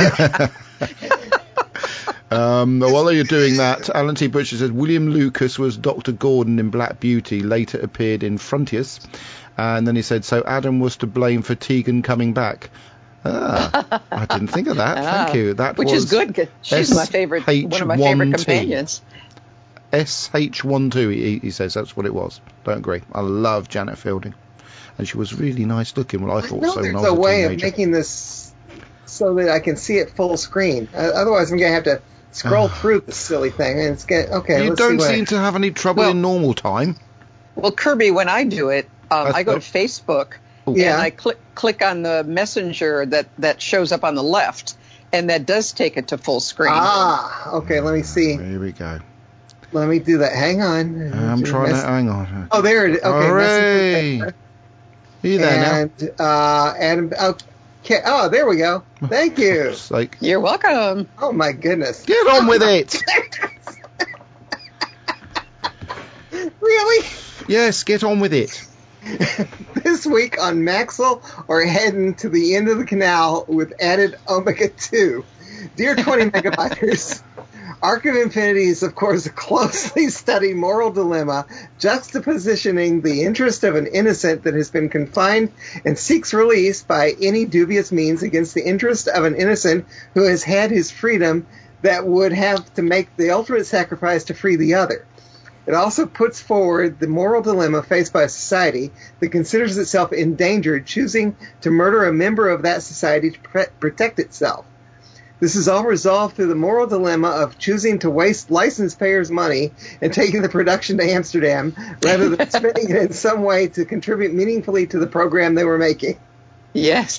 um, while you're doing that, Alan T. Butcher says William Lucas was Doctor Gordon in Black Beauty, later appeared in Frontiers. And then he said, so Adam was to blame for Tegan coming back. Ah, I didn't think of that. Ah, Thank you. That which was is good. 'Cause she's my favorite, one of my favorite companions. S H one two, he, he says that's what it was. Don't agree. I love Janet Fielding, and she was really nice looking. Well, I thought I know so there's when I was a a way of teenager. making this so that I can see it full screen. Uh, otherwise, I'm going to have to scroll through this silly thing. And it's get okay. You let's don't see what seem I, to have any trouble Well- in normal time. Well, Kirby, when I do it, um, That's I go to good. Facebook Yeah. and I click click on the messenger that, that shows up on the left, and that does take it to full screen. Ah, okay. Let me see. Here we go. Let me do that. Hang on. I'm trying to Mess- hang on. Oh, there it is. Okay. Hooray! messenger. Are you there now? And uh, Adam. Okay. Oh, there we go. Thank you. It's like, You're welcome. Oh my goodness. get on with it. Really? Yes, get on with it. This week on Maxwell are heading to the end of the canal with added omega two. Dear twenty megabytes, Arc of Infinity is, of course, a closely studied moral dilemma juxtapositioning the interest of an innocent that has been confined and seeks release by any dubious means against the interest of an innocent who has had his freedom that would have to make the ultimate sacrifice to free the other. It also puts forward the moral dilemma faced by a society that considers itself endangered, choosing to murder a member of that society to pre- protect itself. This is all resolved through the moral dilemma of choosing to waste license payers' money and taking the production to Amsterdam rather than spending it in some way to contribute meaningfully to the program they were making. Yes.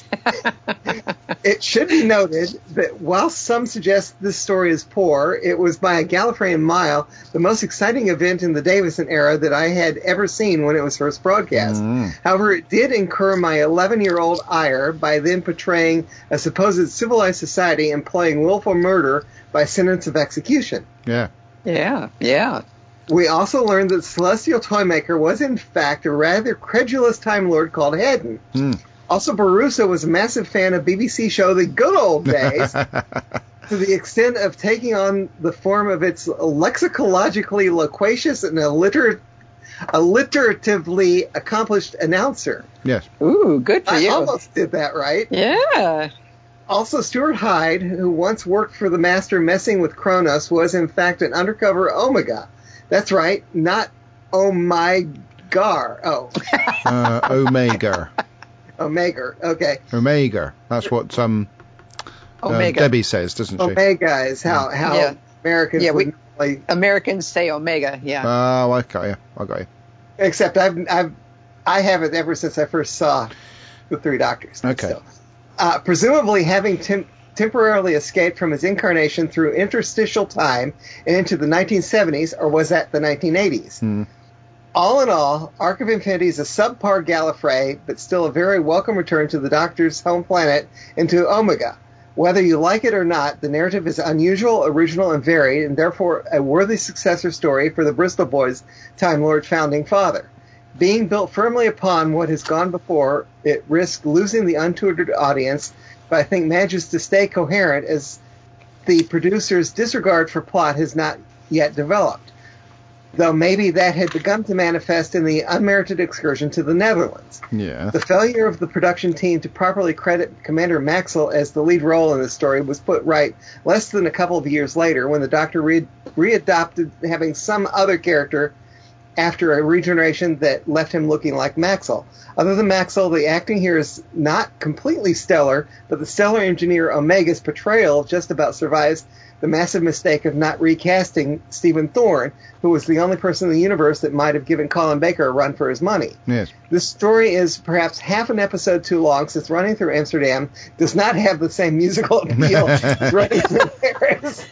It should be noted that while some suggest this story is poor, it was by a Gallifreyan mile the most exciting event in the Davison era that I had ever seen when it was first broadcast. Mm. However, it did incur my eleven-year-old ire by then portraying a supposed civilized society and playing willful murder by sentence of execution. Yeah. Yeah. Yeah. We also learned that the Celestial Toymaker was in fact a rather credulous Time Lord called Hedden. Mm. Also, Barusa was a massive fan of B B C show The Good Old Days, to the extent of taking on the form of its lexicologically loquacious and alliter- alliteratively accomplished announcer. Yes. Ooh, good for I you. almost did that right. Yeah. Also, Stuart Hyde, who once worked for the Master messing with Kronos, was in fact an undercover Omega. That's right, not Oh my gar. Oh, Uh, Omega. Omega. Okay. Omega. That's what um uh, Omega. Debbie says, doesn't she? Omega is how, how Yeah. Americans Yeah, we- would normally. Americans say Omega. Yeah. Oh, I got you. I got you. Except I've, I've, I have it ever since I first saw the Three Doctors. but Okay. still. Uh, presumably having tem- temporarily escaped from his incarnation through interstitial time and into the nineteen seventies, or was that the nineteen eighties? Hmm. All in all, Arc of Infinity is a subpar Gallifrey, but still a very welcome return to the Doctor's home planet and to Omega. Whether you like it or not, the narrative is unusual, original, and varied, and therefore a worthy successor story for the Bristol Boys' Time Lord founding father. Being built firmly upon what has gone before, it risks losing the untutored audience, but I think manages to stay coherent as the producer's disregard for plot has not yet developed. Though maybe that had begun to manifest in the unmerited excursion to the Netherlands. Yeah. The failure of the production team to properly credit Commander Maxwell as the lead role in the story was put right less than a couple of years later when the Doctor re- readopted having some other character after a regeneration that left him looking like Maxwell. Other than Maxwell, the acting here is not completely stellar, but the stellar engineer Omega's portrayal just about survives the massive mistake of not recasting Stephen Thorne, who was the only person in the universe that might have given Colin Baker a run for his money. Yes. This story is perhaps half an episode too long, since running through Amsterdam does not have the same musical appeal as running through Paris.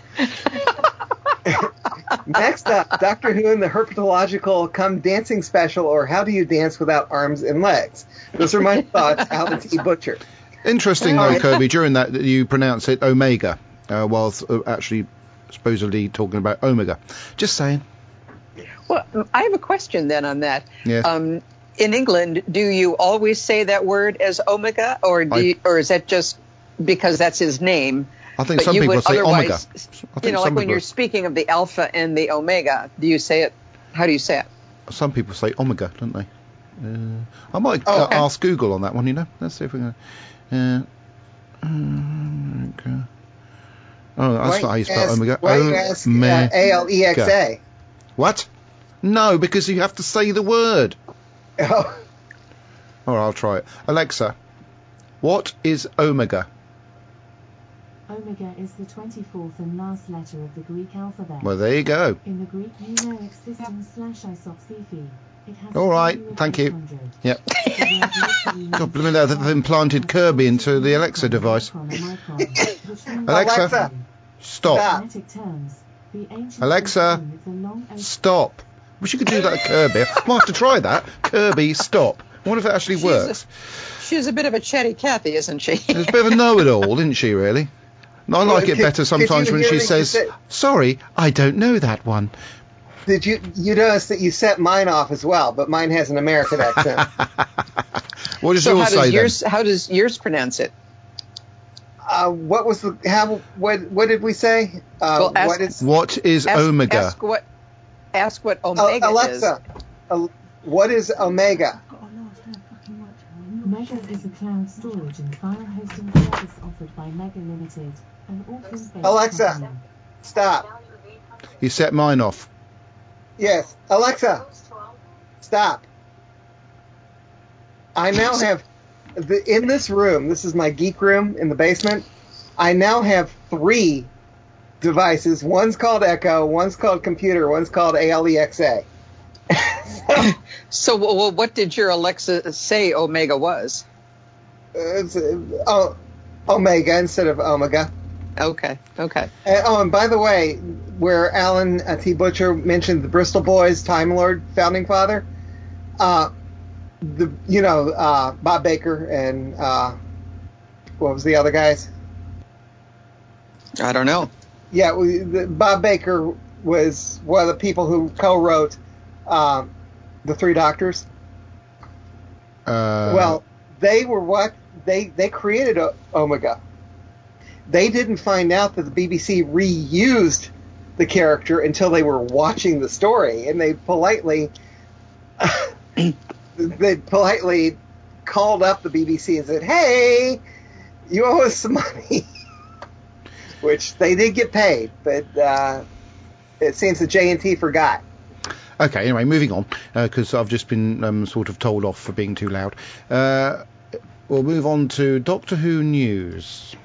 Next up, Doctor Who and the Herpetological Come Dancing Special, or How Do You Dance Without Arms and Legs? Those are my thoughts, Alan T. Butcher. Interesting, though, Kirby, during that, you pronounce it Omega, uh, whilst uh, actually supposedly talking about Omega. Just saying. Well, I have a question then on that. Yes. Um, in England, do you always say that word as Omega, or do I, you, or is that just because that's his name? I think but some you people would say Omega. I think you know, like some when people, you're speaking of the Alpha and the Omega, do you say it? How do you say it? Some people say Omega, don't they? Uh, I might oh, uh, okay. ask Google on that one, you know. Let's see if we can. Uh, Omega. Oh, that's Why not how you spell ask, Omega. Why do you ask uh, A L E X A? What? No, because you have to say the word. Oh. All right, I'll try it. Alexa, what is Omega? Omega is the twenty-fourth and last letter of the Greek alphabet. Well, there you go. In the Greek numeric system slash isopsephi, it has all right, thank you. Yep. God, blimey, they've implanted Kirby into the Alexa device. Alexa, Alexa, stop. Alexa, stop. Wish you could do that, Kirby. I might have to try that. Kirby, stop. I wonder if it actually she's works. A, she's a bit of a chatty Cathy, isn't she? She's a bit of a know-it-all, isn't she, really? I like it better sometimes when she says, sorry, I don't know that one. Did you you notice that you set mine off as well, but mine has an American accent. What does so yours how say does then? yours, how does yours pronounce it? Uh, what was the how what what did we say? Uh, well, ask, what is what is ask, Omega? Ask what ask what Omega uh, Alexa, is. Uh, what is Omega? Omega is a cloud storage and file hosting service offered by Mega Limited, an Auckland-based Alexa, company. Stop. You set mine off. Yes, Alexa, stop. I now have the, in this room. This is my geek room in the basement. I now have three devices. One's called Echo, one's called computer, one's called A L E X A. So, well, what did your Alexa say Omega was? It's, uh, oh, Omega instead of Omega. Okay, okay. Uh, oh, and by the way, where Alan uh, T. Butcher mentioned the Bristol Boys, Time Lord, founding father, uh, the you know uh, Bob Baker and uh, what was the other guys? I don't know. Yeah, we, the, Bob Baker was one of the people who co-wrote uh, the Three Doctors. Uh, well, they were what they they created o- Omega. They didn't find out that the B B C reused the character until they were watching the story, and they politely they politely called up the B B C and said, "Hey, you owe us some money," which they did get paid, but uh, it seems that J and T forgot. Okay, anyway, moving on, because uh, I've just been um, sort of told off for being too loud. Uh, we'll move on to Doctor Who news.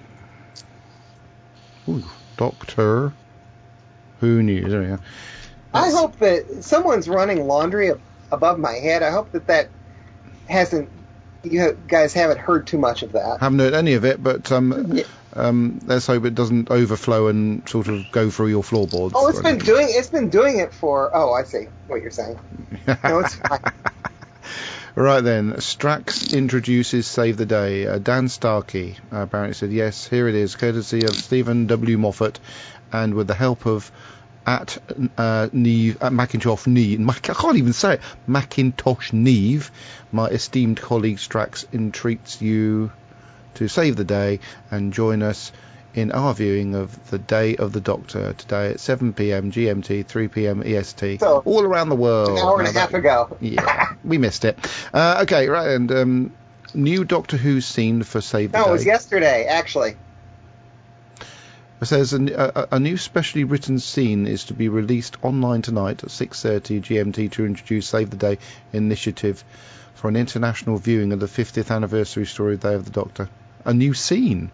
Ooh, Doctor Who news. There we go. I hope that someone's running laundry above my head. I hope that that hasn't. You guys haven't heard too much of that. Haven't heard any of it, but um, um, let's hope it doesn't overflow and sort of go through your floorboards. Oh, it's been doing. It's been doing it for. Oh, I see what you're saying. No, it's fine. Right then, Strax introduces Save the Day. Uh, Dan Starkey uh, apparently said, yes, here it is, courtesy of Stephen W. Moffat, and with the help of at uh, Neve, at Macintosh Neve, I can't even say it, Macintosh Neve, my esteemed colleague Strax entreats you to save the day and join us in our viewing of the Day of the Doctor today at seven p.m. G M T, three p.m. E S T, so, all around the world. An hour and now a half that, ago. Yeah, we missed it. Uh, okay, right, and um, new Doctor Who scene for Save the no, Day. No, it was yesterday, actually. It says a, a, a new specially written scene is to be released online tonight at six thirty G M T to introduce Save the Day initiative for an international viewing of the fiftieth anniversary story of Day of the Doctor. A new scene?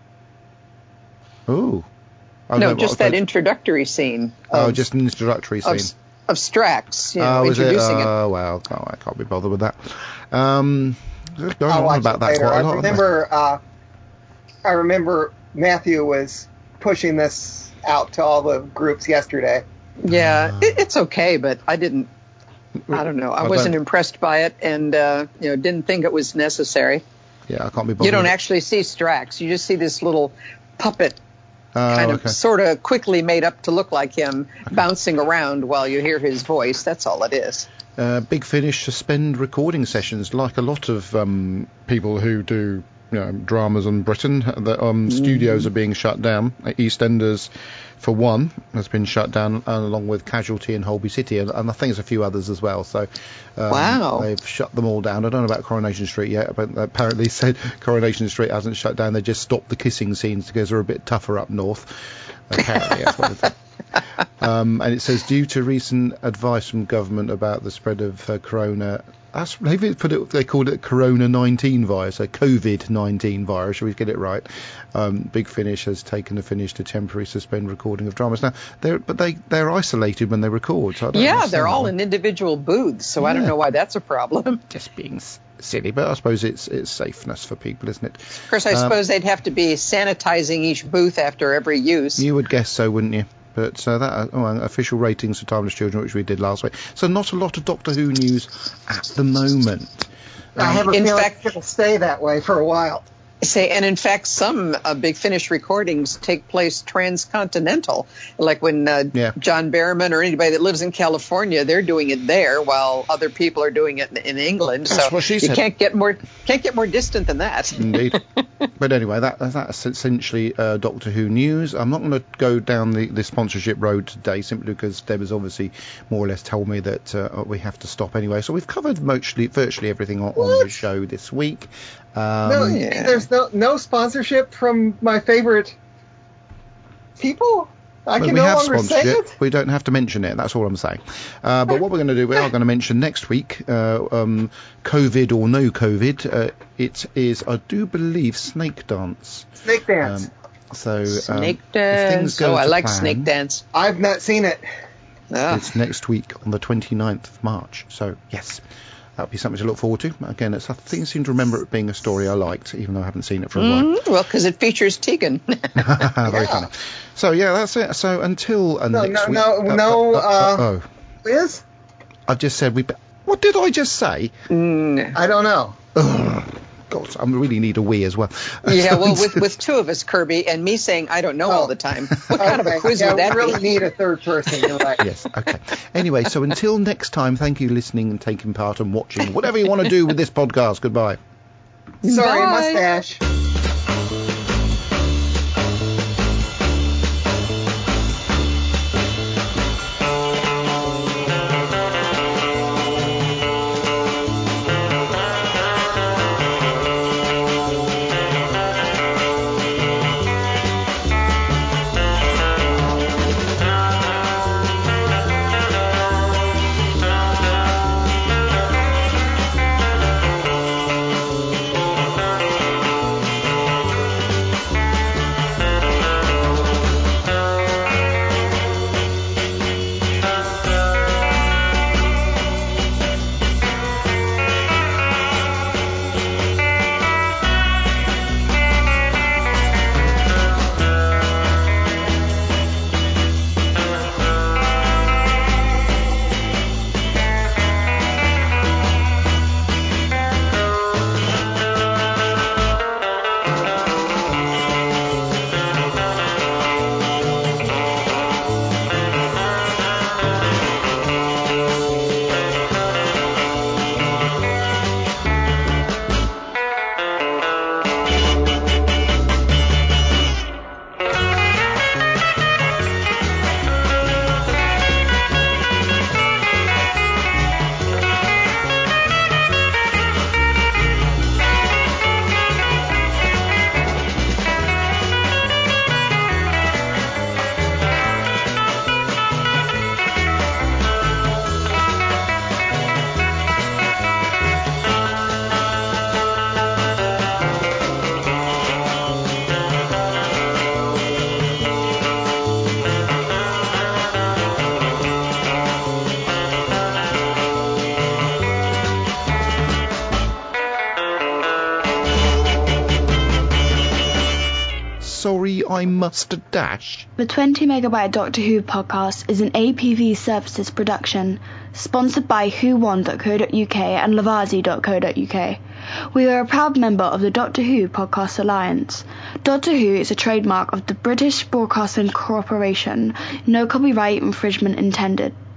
Oh. No, just that introductory scene. Oh, just an introductory scene. Of, of Strax, you know, oh, introducing it? it. Oh, well, oh, I can't be bothered with that. Um, going I'll on watch about it that later. quite a I lot. remember, uh, I remember Matthew was pushing this out to all the groups yesterday. Yeah, it, it's okay, but I didn't, I don't know, I, I wasn't don't- impressed by it, and, uh, you know, didn't think it was necessary. Yeah, I can't be bothered. You don't with it. actually see Strax, you just see this little puppet Oh, kind okay. of sort of quickly made up to look like him, bouncing around while you hear his voice. That's all it is. Uh, Big Finish suspend recording sessions, like a lot of um, people who do, you know, dramas in Britain. The um, studios are being shut down. EastEnders, for one, has been shut down, along with Casualty and Holby City, and, and I think there's a few others as well. So um, Wow. they've shut them all down. I don't know about Coronation Street yet, but apparently said Coronation Street hasn't shut down. They just stopped the kissing scenes because they're a bit tougher up north. Apparently, that's what it said. Um, and it says, due to recent advice from government about the spread of uh, corona, that's, they've put it, they called it corona nineteen virus, a COVID nineteen virus, shall we get it right? Um, Big Finish has taken the Finish to temporarily suspend recording of dramas. Now, they're, but they, they're isolated when they record. So I don't Yeah, understand they're that all one. in individual booths, so I don't Yeah. know why that's a problem. Just being s- silly, but I suppose it's it's safeness for people, isn't it? Of course, I Um, suppose they'd have to be sanitizing each booth after every use. You would guess so, wouldn't you? But uh, that oh, and official ratings for Timeless Children, which we did last week. So not a lot of Doctor Who news at the moment. I have a In feeling fact- it'll stay that way for a while. Say, and in fact, some uh, Big Finish recordings take place transcontinental. Like when uh, Yeah. John Barrowman or anybody that lives in California, they're doing it there, while other people are doing it in, in England. That's so what she you said. can't get more can't get more distant than that. Indeed. But anyway, that that's essentially uh, Doctor Who news. I'm not going to go down the, the sponsorship road today, simply because Deb has obviously more or less told me that uh, we have to stop anyway. So we've covered mostly, virtually everything on, on the What? show this week. Um, No, yeah. there's no no sponsorship from my favorite people. I Well, can we no have longer say sponsorship. it. We don't have to mention it. That's all I'm saying. Uh, but what we're going to do, we are going to mention next week, uh, um, COVID or no COVID. Uh, it is, I do believe, Snake Dance. Snake Dance. Um, so um, Snake if things dance. go Oh, I to like plan, snake dance. I've not seen it. Ah. It's next week on the twenty-ninth of March. So yes, that'll be something to look forward to. Again, it's, I think I seem to remember it being a story I liked, even though I haven't seen it for a while. Mm, well, because it features Tegan. Very Yeah. funny. So yeah, that's it. So until uh, No, next no, week. no, no, uh, oh, Liz? I've just said we. Be- what did I just say? Mm. I don't know. Ugh, God, I really need a wee as well. Yeah, well, with, with two of us, Kirby, and me saying I don't know all the time. What kind of a Okay, quiz yeah, would that we really be? need a third person. You're right. Yes, okay. Anyway, so until next time, thank you for listening and taking part and watching. Whatever you want to do with this podcast. Goodbye. Sorry, Bye. mustache. my mustard dash. The twenty megabyte Doctor Who podcast is an A P V Services production, sponsored by who one dot co dot uk and Lavazi dot co dot uk. We are a proud member of the Doctor Who Podcast Alliance. Doctor Who is a trademark of the British Broadcasting Corporation. No copyright infringement intended.